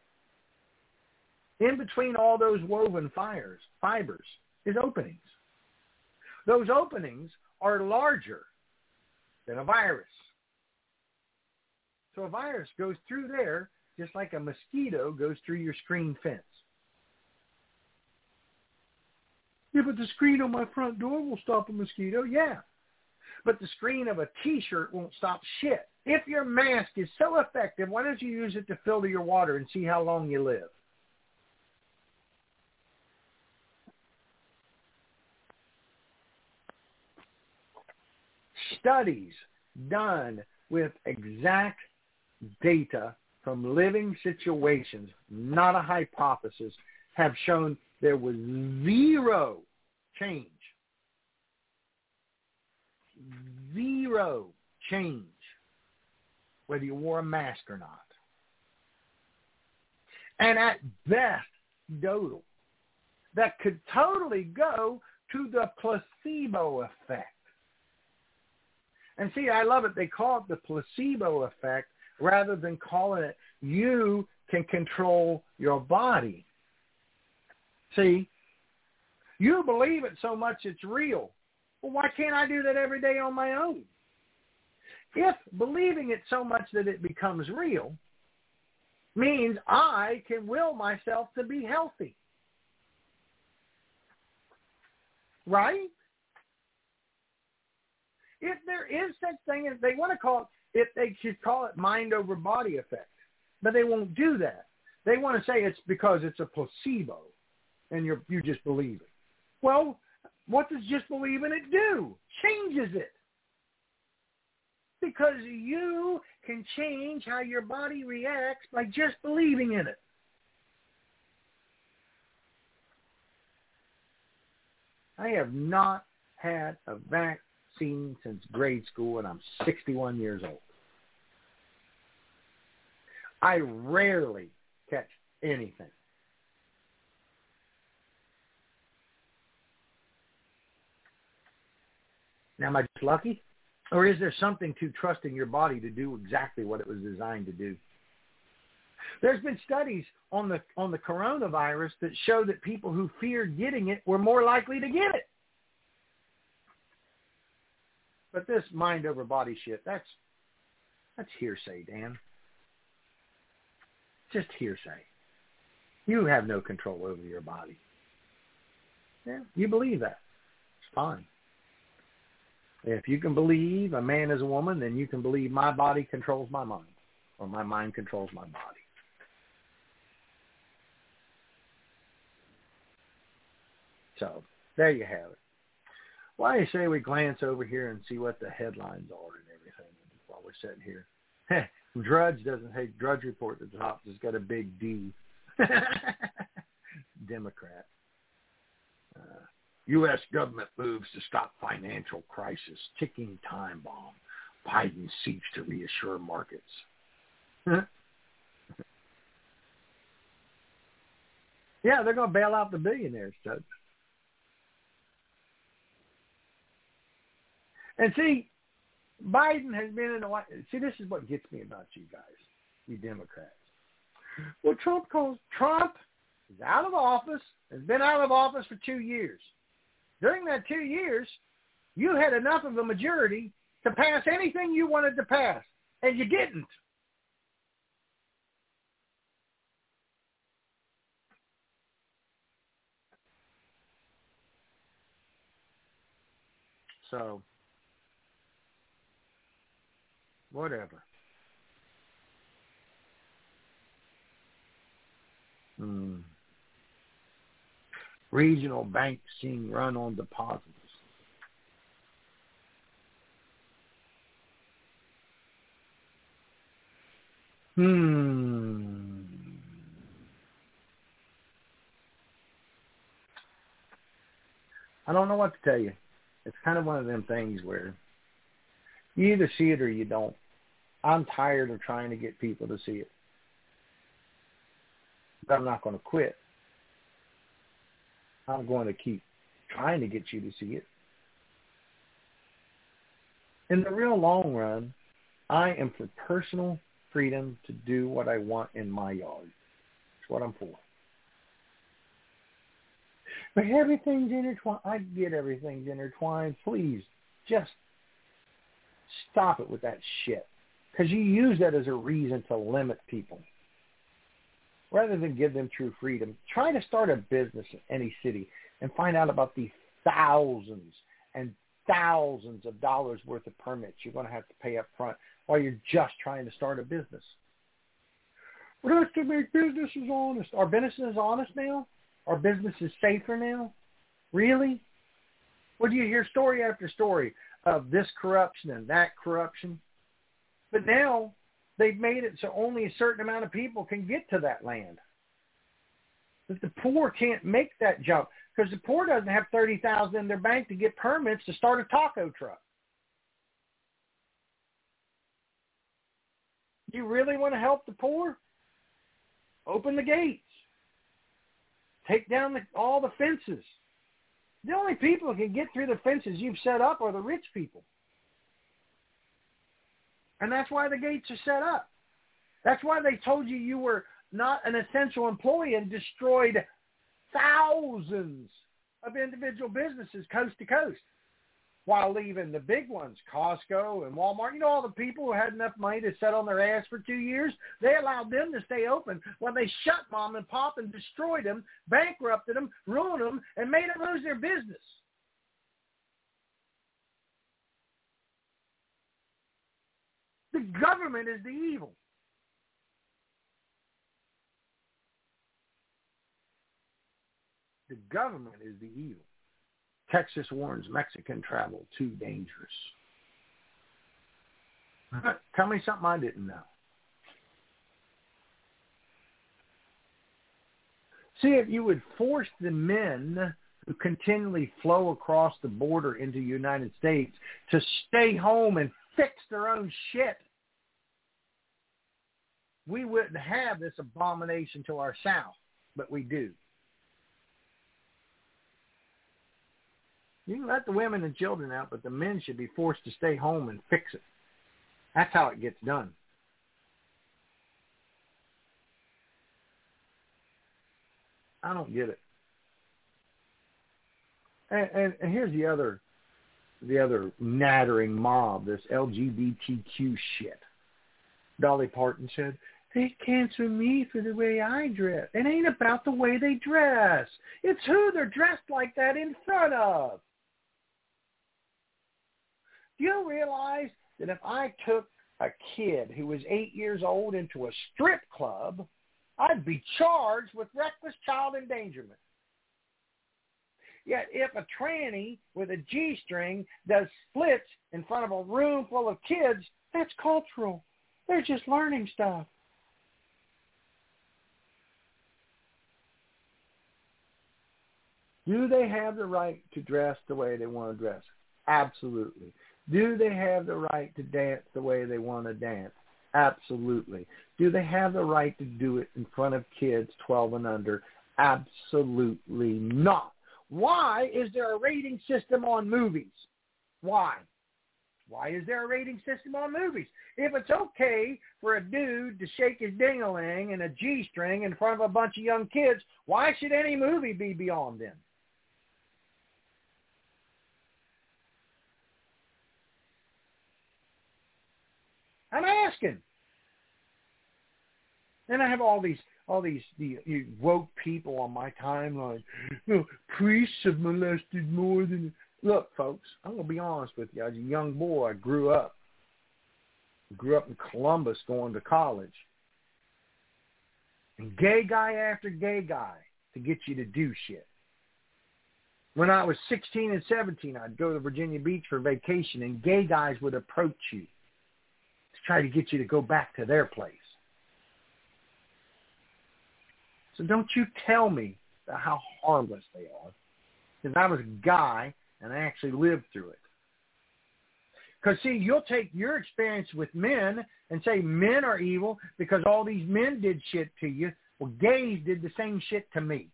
In between all those woven fibers is openings. Those openings are larger than a virus. So a virus goes through there just like a mosquito goes through your screen fence. Yeah, but the screen on my front door will stop a mosquito. Yeah. But the screen of a T-shirt won't stop shit. If your mask is so effective, why don't you use it to filter your water and see how long you live? Studies done with exact data from living situations, not a hypothesis, have shown there was zero change. Zero change, whether you wore a mask or not. And at best, total. That could totally go to the placebo effect. And see, I love it. They call it the placebo effect rather than calling it you can control your body. See, you believe it so much it's real. Well, why can't I do that every day on my own? If believing it so much that it becomes real means I can will myself to be healthy. Right? If there is such thing as they want to call it, they should call it mind over body effect. But they won't do that. They want to say it's because it's a placebo and you just believe it. Well, what does just believing it do? Changes it. Because you can change how your body reacts by just believing in it. I have not had a vaccine since grade school, and I'm 61 years old. I rarely catch anything. Now, am I just lucky? Or is there something to trusting your body to do exactly what it was designed to do? There's been studies on the coronavirus that show that people who feared getting it were more likely to get it. But this mind over body shit, that's hearsay, Dan. Just hearsay. You have no control over your body. Yeah, you believe that. It's fine. If you can believe a man is a woman, then you can believe my body controls my mind, or my mind controls my body. So, there you have it. Why do you say we glance over here and see what the headlines are and everything while we're sitting here? Drudge doesn't hate Drudge Report at the top. It's got a big D. Democrat. U.S. government moves to stop financial crisis. Ticking time bomb. Biden seeks to reassure markets. Yeah, they're going to bail out the billionaires, Judge. And see, Biden has been in the White House. See, this is what gets me about you guys, you Democrats. Well, Trump is out of office, has been out of office for 2 years. During that 2 years, you had enough of a majority to pass anything you wanted to pass, and you didn't. So, whatever. Regional banks seeing run on deposits. I don't know what to tell you. It's kind of one of them things where you either see it or you don't. I'm tired of trying to get people to see it. But I'm not going to quit. I'm going to keep trying to get you to see it. In the real long run, I am for personal freedom to do what I want in my yard. That's what I'm for. But everything's intertwined. I get everything's intertwined. Please, just stop it with that shit. Because you use that as a reason to limit people. Rather than give them true freedom, try to start a business in any city and find out about the thousands and thousands of dollars worth of permits you're going to have to pay up front while you're just trying to start a business. Well, that's to make businesses honest. Are businesses honest now? Are businesses safer now? Really? Well, do you hear story after story of this corruption and that corruption? But now they've made it so only a certain amount of people can get to that land. But the poor can't make that jump because the poor doesn't have $30,000 in their bank to get permits to start a taco truck. You really want to help the poor? Open the gates. Take down all the fences. The only people who can get through the fences you've set up are the rich people. And that's why the gates are set up. That's why they told you you were not an essential employee and destroyed thousands of individual businesses coast to coast while leaving the big ones, Costco and Walmart. You know, all the people who had enough money to sit on their ass for 2 years, they allowed them to stay open when they shut mom and pop and destroyed them, bankrupted them, ruined them, and made them lose their business. The government is the evil. The government is the evil. Texas warns Mexican travel too dangerous. Tell me something I didn't know. See, if you would force the men who continually flow across the border into the United States to stay home and fix their own shit, we wouldn't have this abomination to our south, but we do. You can let the women and children out, but the men should be forced to stay home and fix it. That's how it gets done. I don't get it. And here's the other nattering mob, this LGBTQ shit. Dolly Parton said, they cancel me for the way I dress. It ain't about the way they dress. It's who they're dressed like that in front of. Do you realize that if I took a kid who was 8 years old into a strip club, I'd be charged with reckless child endangerment? Yet if a tranny with a G-string does splits in front of a room full of kids, that's cultural. They're just learning stuff. Do they have the right to dress the way they want to dress? Absolutely. Do they have the right to dance the way they want to dance? Absolutely. Do they have the right to do it in front of kids 12 and under? Absolutely not. Why is there a rating system on movies? Why? Why is there a rating system on movies? If it's okay for a dude to shake his ding-a-ling in a G-string in front of a bunch of young kids, why should any movie be beyond them? I'm asking. And I have all these woke people on my timeline. Priests have molested more than... Look, folks, I'm going to be honest with you. As a young boy, I grew up in Columbus going to college. And gay guy after gay guy to get you to do shit. When I was 16 and 17, I'd go to Virginia Beach for vacation, and gay guys would approach you to try to get you to go back to their place. So don't you tell me how harmless they are. Because I was a guy, and I actually lived through it. Because, see, you'll take your experience with men and say men are evil because all these men did shit to you. Well, gays did the same shit to me.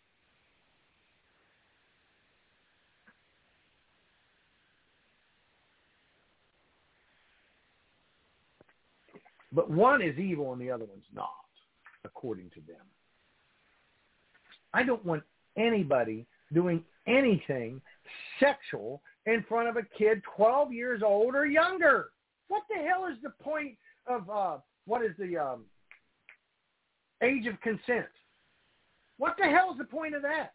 But one is evil and the other one's not, according to them. I don't want anybody doing anything sexual in front of a kid 12 years old or younger. What the hell is the point of, what is the age of consent? What the hell is the point of that?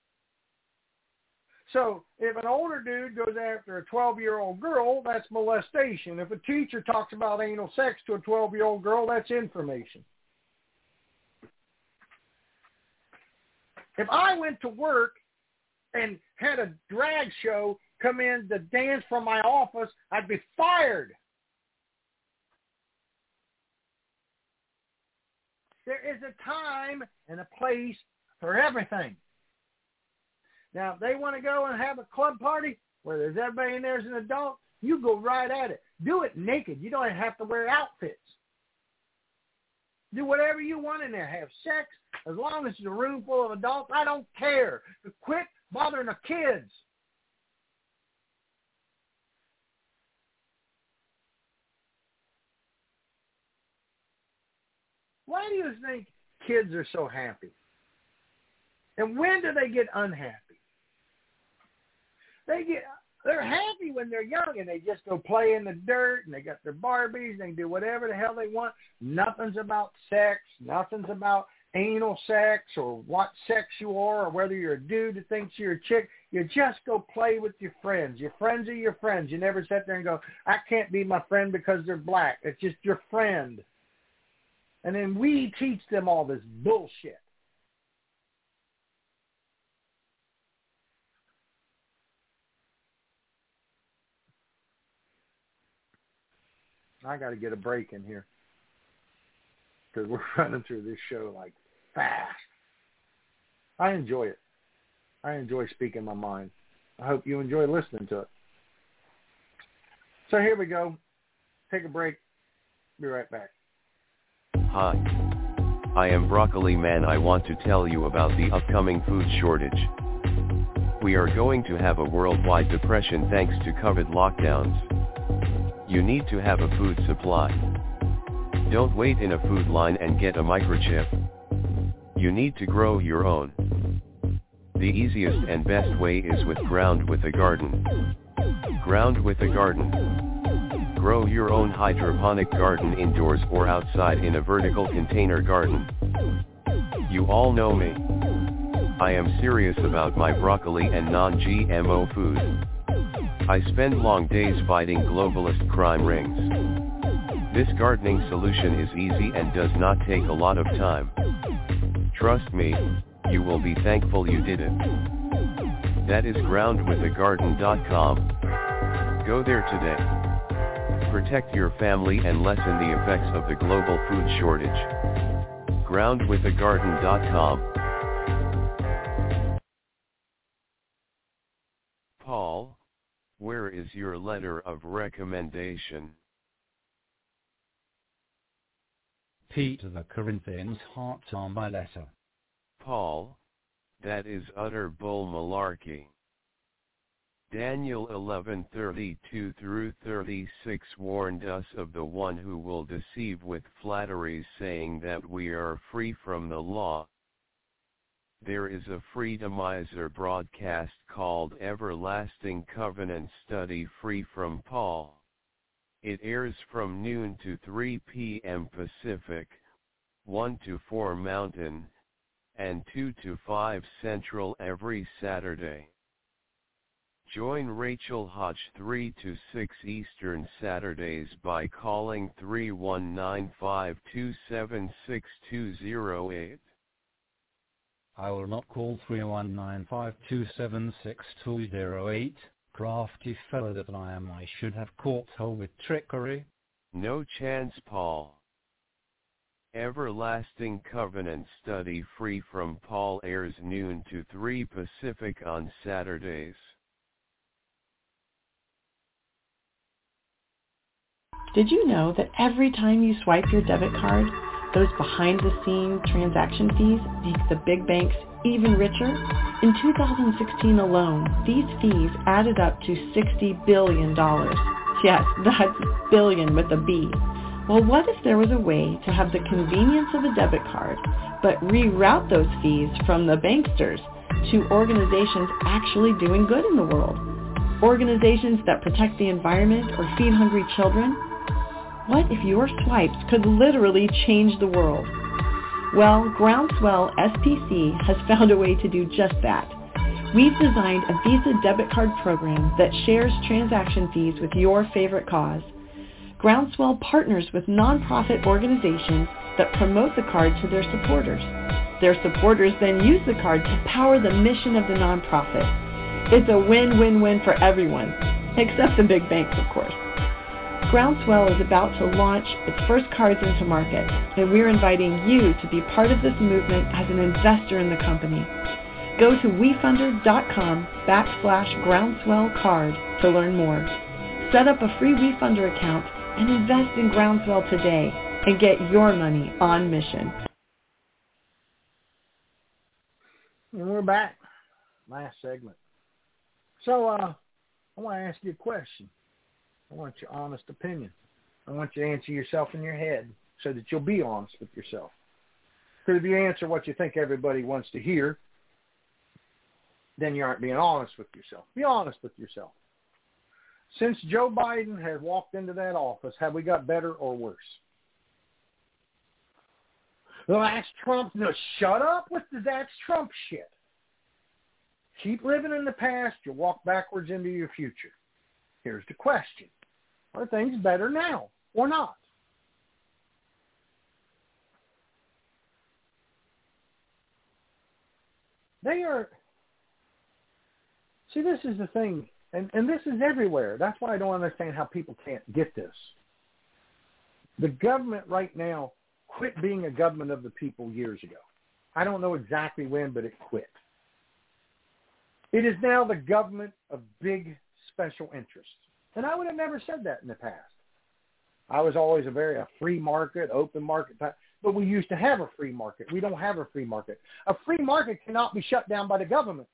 So if an older dude goes after a 12-year-old girl, that's molestation. If a teacher talks about anal sex to a 12-year-old girl, that's information. If I went to work and had a drag show come in to dance from my office, I'd be fired. There is a time and a place for everything. Now, if they want to go and have a club party where there's everybody in there as an adult, you go right at it. Do it naked. You don't have to wear outfits. Do whatever you want in there. Have sex. As long as it's a room full of adults, I don't care. But quit bothering the kids. Why do you think kids are so happy? And when do they get unhappy? They're happy when they're young and they just go play in the dirt and they got their Barbies and they do whatever the hell they want. Nothing's about sex. Nothing's about anal sex or what sex you are or whether you're a dude that thinks you're a chick. You just go play with your friends. Your friends are your friends. You never sit there and go, I can't be my friend because they're black. It's just your friend. And then we teach them all this bullshit. I got to get a break in here because we're running through this show like fast. I enjoy it. I enjoy speaking my mind. I hope you enjoy listening to it. So here we go. Take a break. Be right back. Hi. I am Broccoli Man. I want to tell you about the upcoming food shortage. We are going to have a worldwide depression thanks to COVID lockdowns. You need to have a food supply. Don't wait in a food line and get a microchip. You need to grow your own. The easiest and best way is with Ground with a Garden. Ground with a Garden. Grow your own hydroponic garden indoors or outside in a vertical container garden. You all know me. I am serious about my broccoli and non-GMO food. I spend long days fighting globalist crime rings. This gardening solution is easy and does not take a lot of time. Trust me, you will be thankful you did it. That is groundwithagarden.com. Go there today. protect your family and lessen the effects of the global food shortage. GroundWithAGarden.com. Paul, where is your letter of recommendation? P to the Corinthians, hearts are my letter. Paul, that is utter bull malarkey. Daniel 11:32-36 warned us of the one who will deceive with flatteries, saying that we are free from the law. There is a Freedomizer broadcast called Everlasting Covenant Study Free from Paul. It airs from noon to 3 p.m. Pacific, 1 to 4 Mountain, and 2 to 5 Central every Saturday. Join Rachel Hodge 3 to 6 Eastern Saturdays by calling 319-527-6208. I will not call 319-527-6208. Crafty fellow that I am, I should have caught her with trickery. No chance, Paul. Everlasting Covenant Study Free from Paul airs noon to 3 Pacific on Saturdays. Did you know that every time you swipe your debit card, those behind-the-scenes transaction fees make the big banks even richer? In 2016 alone, these fees added up to $60 billion. Yes, that's billion with a B. Well, what if there was a way to have the convenience of a debit card, but reroute those fees from the banksters to organizations actually doing good in the world? Organizations that protect the environment or feed hungry children? What if your swipes could literally change the world? Well, Groundswell SPC has found a way to do just that. We've designed a Visa debit card program that shares transaction fees with your favorite cause. Groundswell partners with nonprofit organizations that promote the card to their supporters. Their supporters then use the card to power the mission of the nonprofit. It's a win-win-win for everyone, except the big banks, of course. Groundswell is about to launch its first cards into market, and we're inviting you to be part of this movement as an investor in the company. Go to WeFunder.com/GroundswellCard to learn more. Set up a free WeFunder account and invest in Groundswell today and get your money on mission. And we're back. Last segment. So I want to ask you a question. I want your honest opinion. I want you to answer yourself in your head so that you'll be honest with yourself. Because if you answer what you think everybody wants to hear, then you aren't being honest with yourself. Be honest with yourself. Since Joe Biden has walked into that office, have we got better or worse? Well, that's Trump. No, shut up with the that's Trump shit. Keep living in the past. You'll walk backwards into your future. Here's the question. Are things better now or not? They are. See, this is the thing, and this is everywhere. That's why I don't understand how people can't get this. The government right now quit being a government of the people years ago. I don't know exactly when, but it quit. It is now the government of big special interests. And I would have never said that in the past. I was always a free market, open market type. But we used to have a free market. We don't have a free market. A free market cannot be shut down by the government.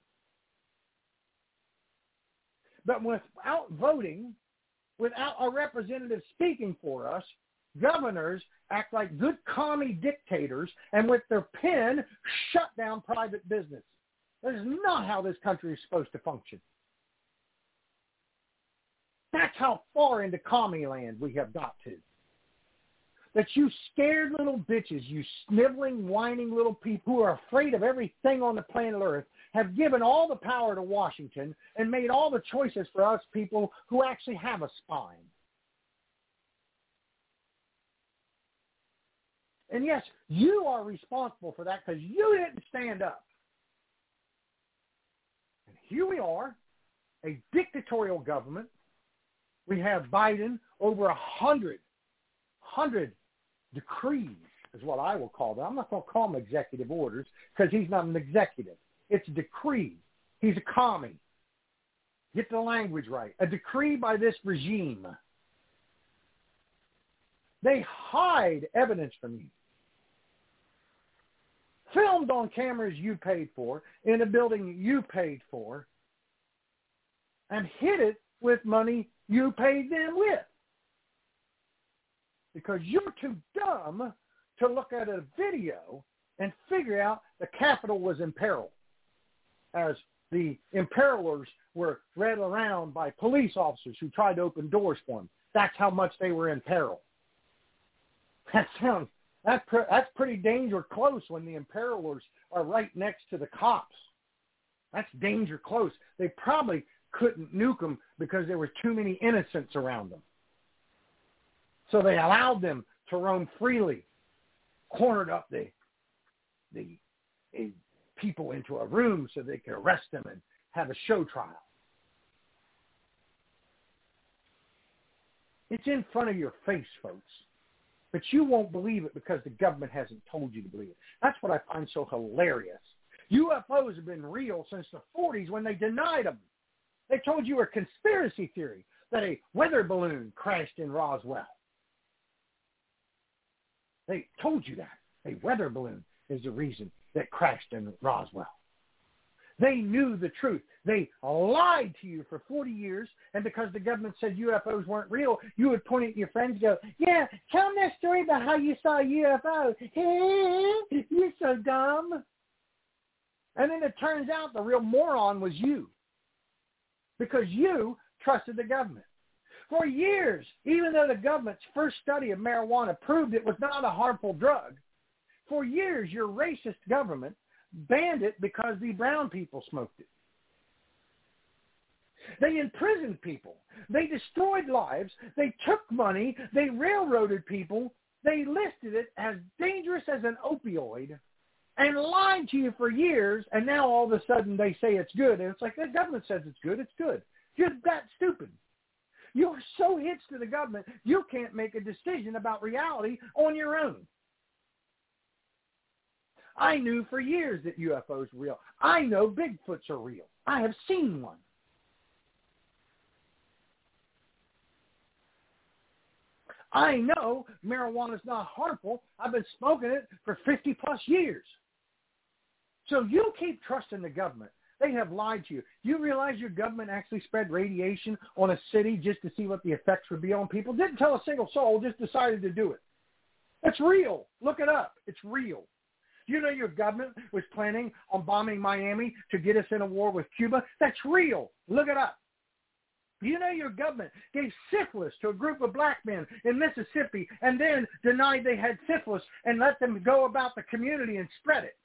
But without voting, without a representative speaking for us, governors act like good commie dictators and with their pen shut down private business. That is not how this country is supposed to function. That's how far into commie land we have got to. That you scared little bitches, you sniveling, whining little people who are afraid of everything on the planet Earth, have given all the power to Washington and made all the choices for us people who actually have a spine. And yes, you are responsible for that because you didn't stand up. And here we are, a dictatorial government. We have Biden over 100 decrees is what I will call them. I'm not going to call them executive orders because he's not an executive. It's a decree. He's a commie. Get the language right. A decree by this regime. They hide evidence from you. Filmed on cameras you paid for, in a building you paid for, and hid it with money you paid them with. Because you're too dumb to look at a video and figure out the Capitol was in peril, as the imperilers were led around by police officers who tried to open doors for them. That's how much they were in peril. That's pretty danger close when the imperilers are right next to the cops. That's danger close. They probably couldn't nuke them because there were too many innocents around them. So they allowed them to roam freely, cornered up the people into a room so they could arrest them and have a show trial. It's in front of your face, folks. But you won't believe it because the government hasn't told you to believe it. That's what I find so hilarious. UFOs have been real since the 40s when they denied them. They told you a conspiracy theory that a weather balloon crashed in Roswell. They told you that. A weather balloon is the reason that crashed in Roswell. They knew the truth. They lied to you for 40 years, and because the government said UFOs weren't real, you would point at your friends and go, yeah, tell them that story about how you saw a UFO. You're so dumb. And then it turns out the real moron was you, because you trusted the government. For years, even though the government's first study of marijuana proved it was not a harmful drug, for years your racist government banned it because the brown people smoked it. They imprisoned people. They destroyed lives. They took money. They railroaded people. They listed it as dangerous as an opioid and lied to you for years, and now all of a sudden they say it's good. And it's like, the government says it's good. It's good. You're that stupid. You're so hitched to the government, you can't make a decision about reality on your own. I knew for years that UFOs were real. I know Bigfoots are real. I have seen one. I know marijuana is not harmful. I've been smoking it for 50 plus years. So you keep trusting the government. They have lied to you. You realize your government actually spread radiation on a city just to see what the effects would be on people? Didn't tell a single soul, just decided to do it. It's real. Look it up. It's real. You know your government was planning on bombing Miami to get us in a war with Cuba? That's real. Look it up. You know your government gave syphilis to a group of black men in Mississippi and then denied they had syphilis and let them go about the community and spread it.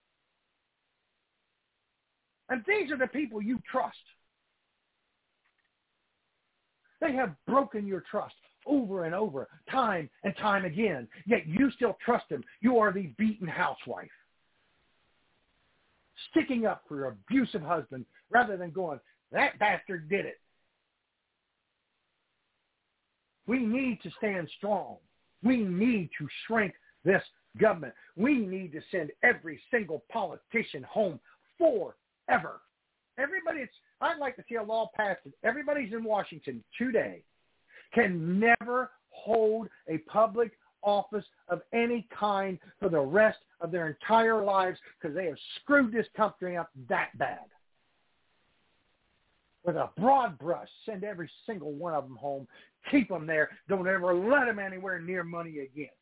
And these are the people you trust. They have broken your trust over and over, time and time again, yet you still trust them. You are the beaten housewife, sticking up for your abusive husband rather than going, that bastard did it. We need to stand strong. We need to shrink this government. We need to send every single politician home forever. Everybody, I'd like to see a law passed that everybody's in Washington today can never hold a public office of any kind for the rest of their entire lives because they have screwed this country up that bad. With a broad brush, send every single one of them home, keep them there, don't ever let them anywhere near money again.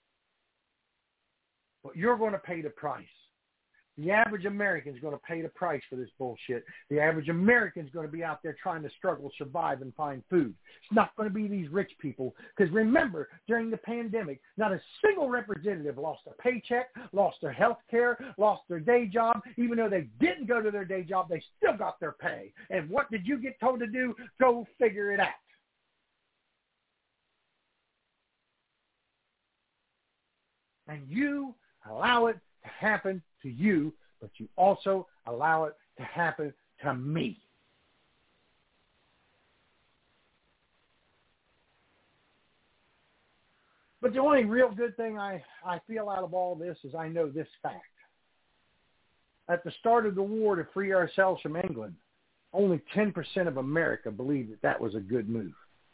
But you're going to pay the price. The average American is going to pay the price for this bullshit. The average American is going to be out there trying to struggle, survive, and find food. It's not going to be these rich people. Because remember, during the pandemic, not a single representative lost a paycheck, lost their health care, lost their day job. Even though they didn't go to their day job, they still got their pay. And what did you get told to do? Go figure it out. And you allow it to happen to you, but you also allow it to happen to me. But the only real good thing I feel out of all this is I know this fact. At the start of the war to free ourselves from England, only 10% of America believed that was a good move.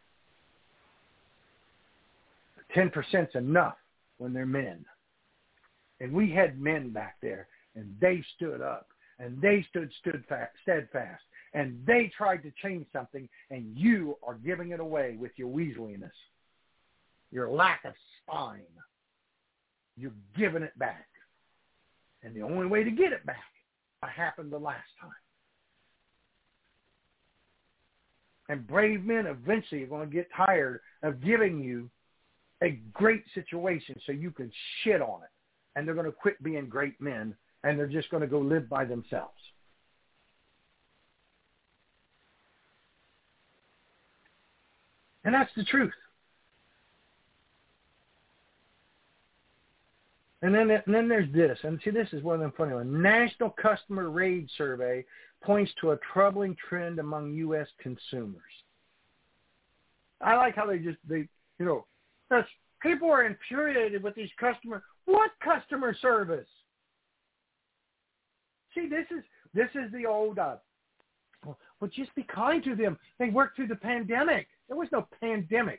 10%'s enough when they're men. And we had men back there, and they stood up, and they stood steadfast, and they tried to change something, and you are giving it away with your weaseliness, your lack of spine. You're giving it back. And the only way to get it back happened the last time. And brave men eventually are going to get tired of giving you a great situation so you can shit on it. And they're going to quit being great men, and they're just going to go live by themselves. And that's the truth. And then there's this. And see, this is one of them funny ones. National Customer Rage Survey points to a troubling trend among U.S. consumers. I like how people are infuriated with these what customer service? See, this is the old, well, just be kind to them. They worked through the pandemic. There was no pandemic.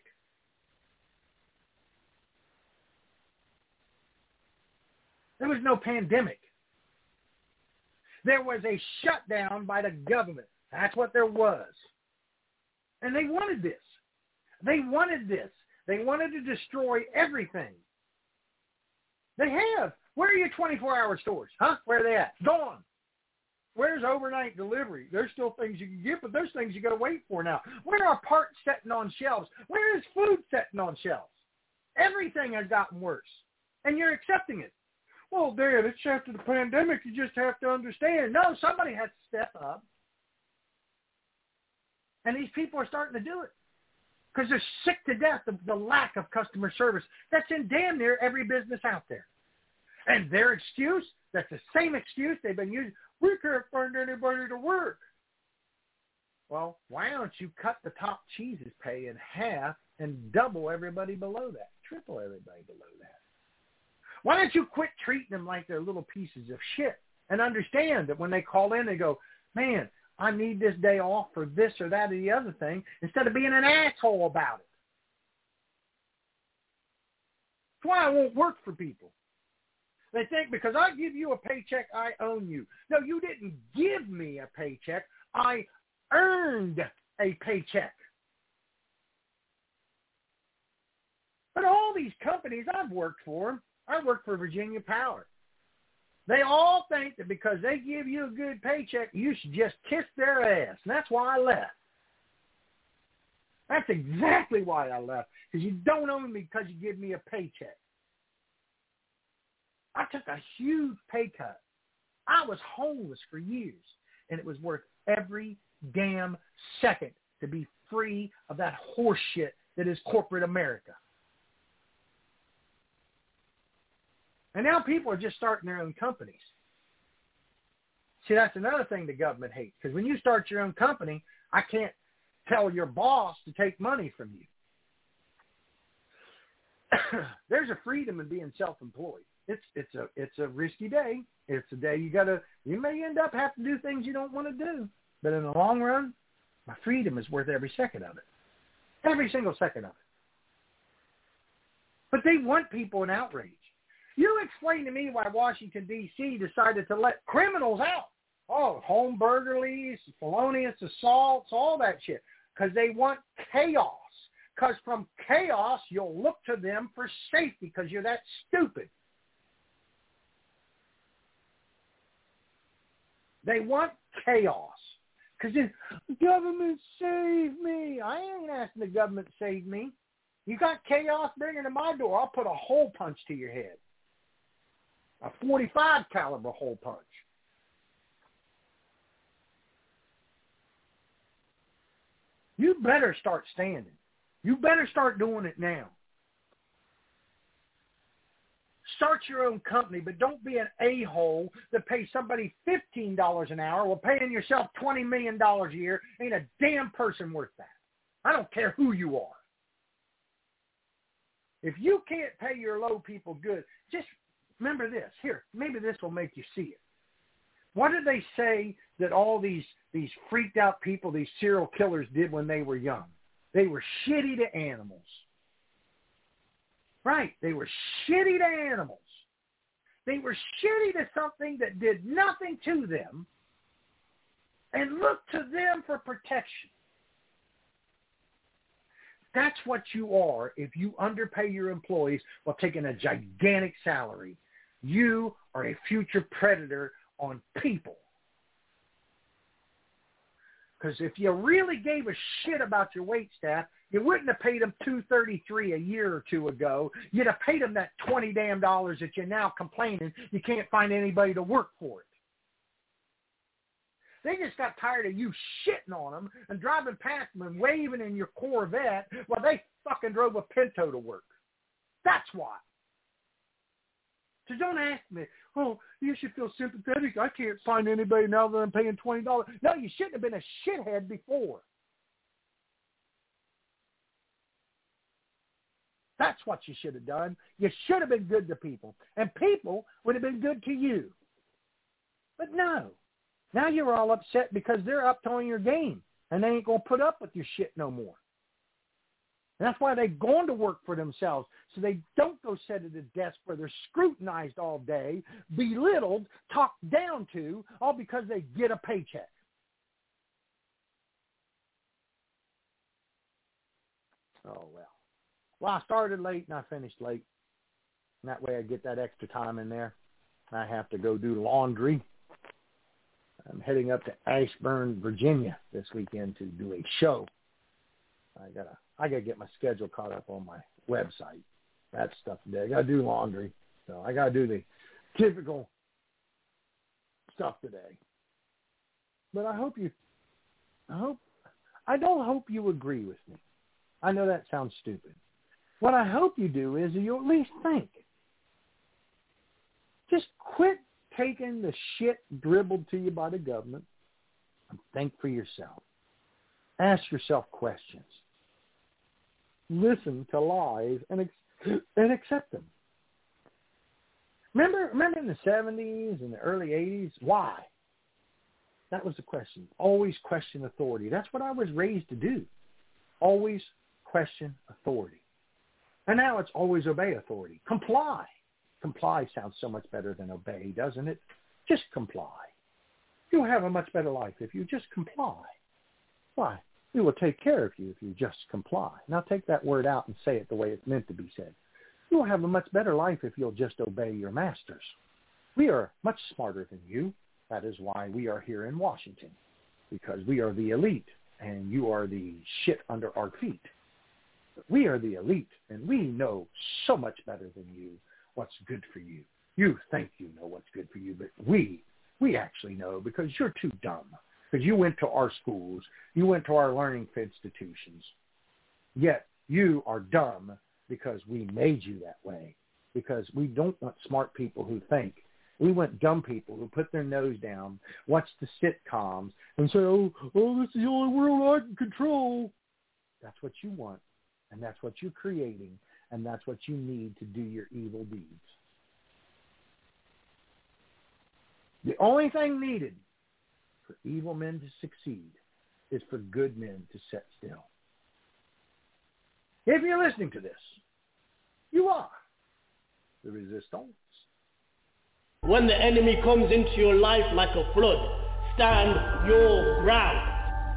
There was no pandemic. There was a shutdown by the government. That's what there was. And they wanted this. They wanted this. They wanted to destroy everything. They have. Where are your 24-hour stores? Huh? Where are they at? Gone. Where's overnight delivery? There's still things you can get, but there's things you got to wait for now. Where are parts sitting on shelves? Where is food sitting on shelves? Everything has gotten worse, and you're accepting it. Well, Dad, it's after the pandemic. You just have to understand. No, somebody has to step up. And these people are starting to do it because they're sick to death of the lack of customer service that's in damn near every business out there. And their excuse, that's the same excuse they've been using. We can't find anybody to work. Well, why don't you cut the top cheese's pay in half and double everybody below that, triple everybody below that? Why don't you quit treating them like they're little pieces of shit and understand that when they call in, they go, man, I need this day off for this or that or the other thing, instead of being an asshole about it. That's why I won't work for people. They think because I give you a paycheck, I own you. No, you didn't give me a paycheck. I earned a paycheck. But all these companies I've worked for, I work for Virginia Power. They all think that because they give you a good paycheck, you should just kiss their ass. And that's why I left. That's exactly why I left. Because you don't own me because you give me a paycheck. I took a huge pay cut. I was homeless for years. And it was worth every damn second to be free of that horse shit that is corporate America. And now people are just starting their own companies. See, that's another thing the government hates. Because when you start your own company, I can't tell your boss to take money from you. There's a freedom in being self-employed. It's a risky day. It's a day you may end up having to do things you don't want to do. But in the long run, my freedom is worth every second of it. Every single second of it. But they want people in outrage. You explain to me why Washington, D.C. decided to let criminals out. Oh, home burglaries, felonious assaults, all that shit. Because they want chaos. Because from chaos, you'll look to them for safety because you're that stupid. They want chaos. Because the government save me. I ain't asking the government to save me. You got chaos, bring it to my door. I'll put a hole punch to your head. A .45 caliber hole punch. You better start standing. You better start doing it now. Start your own company, but don't be an a-hole that pays somebody $15 an hour while paying yourself $20 million a year. Ain't a damn person worth that. I don't care who you are. If you can't pay your low people good, just remember this. Here, maybe this will make you see it. What did they say that all these freaked out people, these serial killers did when they were young? They were shitty to animals. Right. They were shitty to animals. They were shitty to something that did nothing to them and looked to them for protection. That's what you are if you underpay your employees while taking a gigantic salary. You are a future predator on people. Because if you really gave a shit about your wait staff, you wouldn't have paid them $233 a year or two ago. You'd have paid them that $20 damn that you're now complaining you can't find anybody to work for it. They just got tired of you shitting on them and driving past them and waving in your Corvette while they fucking drove a Pinto to work. That's why. So don't ask me, oh, you should feel sympathetic. I can't find anybody now that I'm paying $20. No, you shouldn't have been a shithead before. That's what you should have done. You should have been good to people. And people would have been good to you. But no. Now you're all upset because they're uptoning your game. And they ain't going to put up with your shit no more. And that's why they've gone to work for themselves, so they don't go sit at a desk where they're scrutinized all day, belittled, talked down to, all because they get a paycheck. Oh, well. Well, I started late and I finished late. And that way I get that extra time in there. I have to go do laundry. I'm heading up to Ashburn, Virginia this weekend to do a show. I gotta get my schedule caught up on my website. That stuff today. I gotta do laundry. So I gotta do the typical stuff today. But I don't hope you agree with me. I know that sounds stupid. What I hope you do is you at least think. Just quit taking the shit dribbled to you by the government and think for yourself. Ask yourself questions. Listen to lies and accept them. Remember in the 70s and the early 80s? Why? That was the question. Always question authority. That's what I was raised to do. Always question authority. And now it's always obey authority. Comply. Comply sounds so much better than obey, doesn't it? Just comply. You'll have a much better life if you just comply. Why? We will take care of you if you just comply. Now take that word out and say it the way it's meant to be said. You will have a much better life if you'll just obey your masters. We are much smarter than you. That is why we are here in Washington, because we are the elite and you are the shit under our feet. But we are the elite and we know so much better than you what's good for you. You think you know what's good for you, but we actually know because you're too dumb. Because you went to our schools, you went to our learning institutions. Yet you are dumb because we made you that way. Because we don't want smart people who think. We want dumb people who put their nose down, watch the sitcoms, and say, oh, this is the only world I can control. That's what you want, and that's what you're creating, and that's what you need to do your evil deeds. The only thing needed for evil men to succeed is for good men to sit still. If you're listening to this, you are the resistance. When the enemy comes into your life like a flood, stand your ground.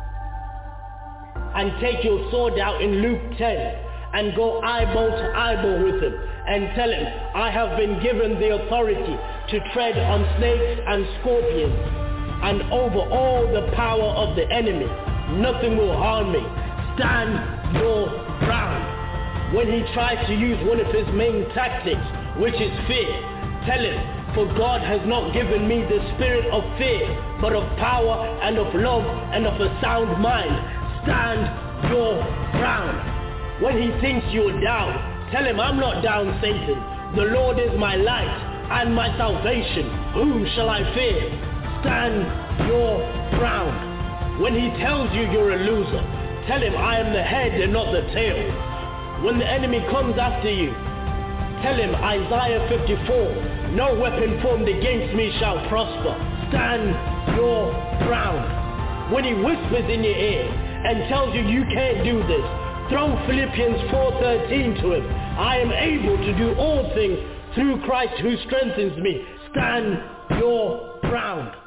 And take your sword out in Luke 10 and go eyeball to eyeball with him and tell him, I have been given the authority to tread on snakes and scorpions and over all the power of the enemy. Nothing will harm me. Stand your ground. When he tries to use one of his main tactics, which is fear, tell him, for God has not given me the spirit of fear, but of power and of love and of a sound mind. Stand your ground. When he thinks you're down, tell him, I'm not down, Satan. The Lord is my light and my salvation. Whom shall I fear? Stand your ground. When he tells you you're a loser, tell him, I am the head and not the tail. When the enemy comes after you, tell him Isaiah 54, no weapon formed against me shall prosper. Stand your ground. When he whispers in your ear and tells you you can't do this, throw Philippians 4:13 to him. I am able to do all things through Christ who strengthens me. Stand your ground.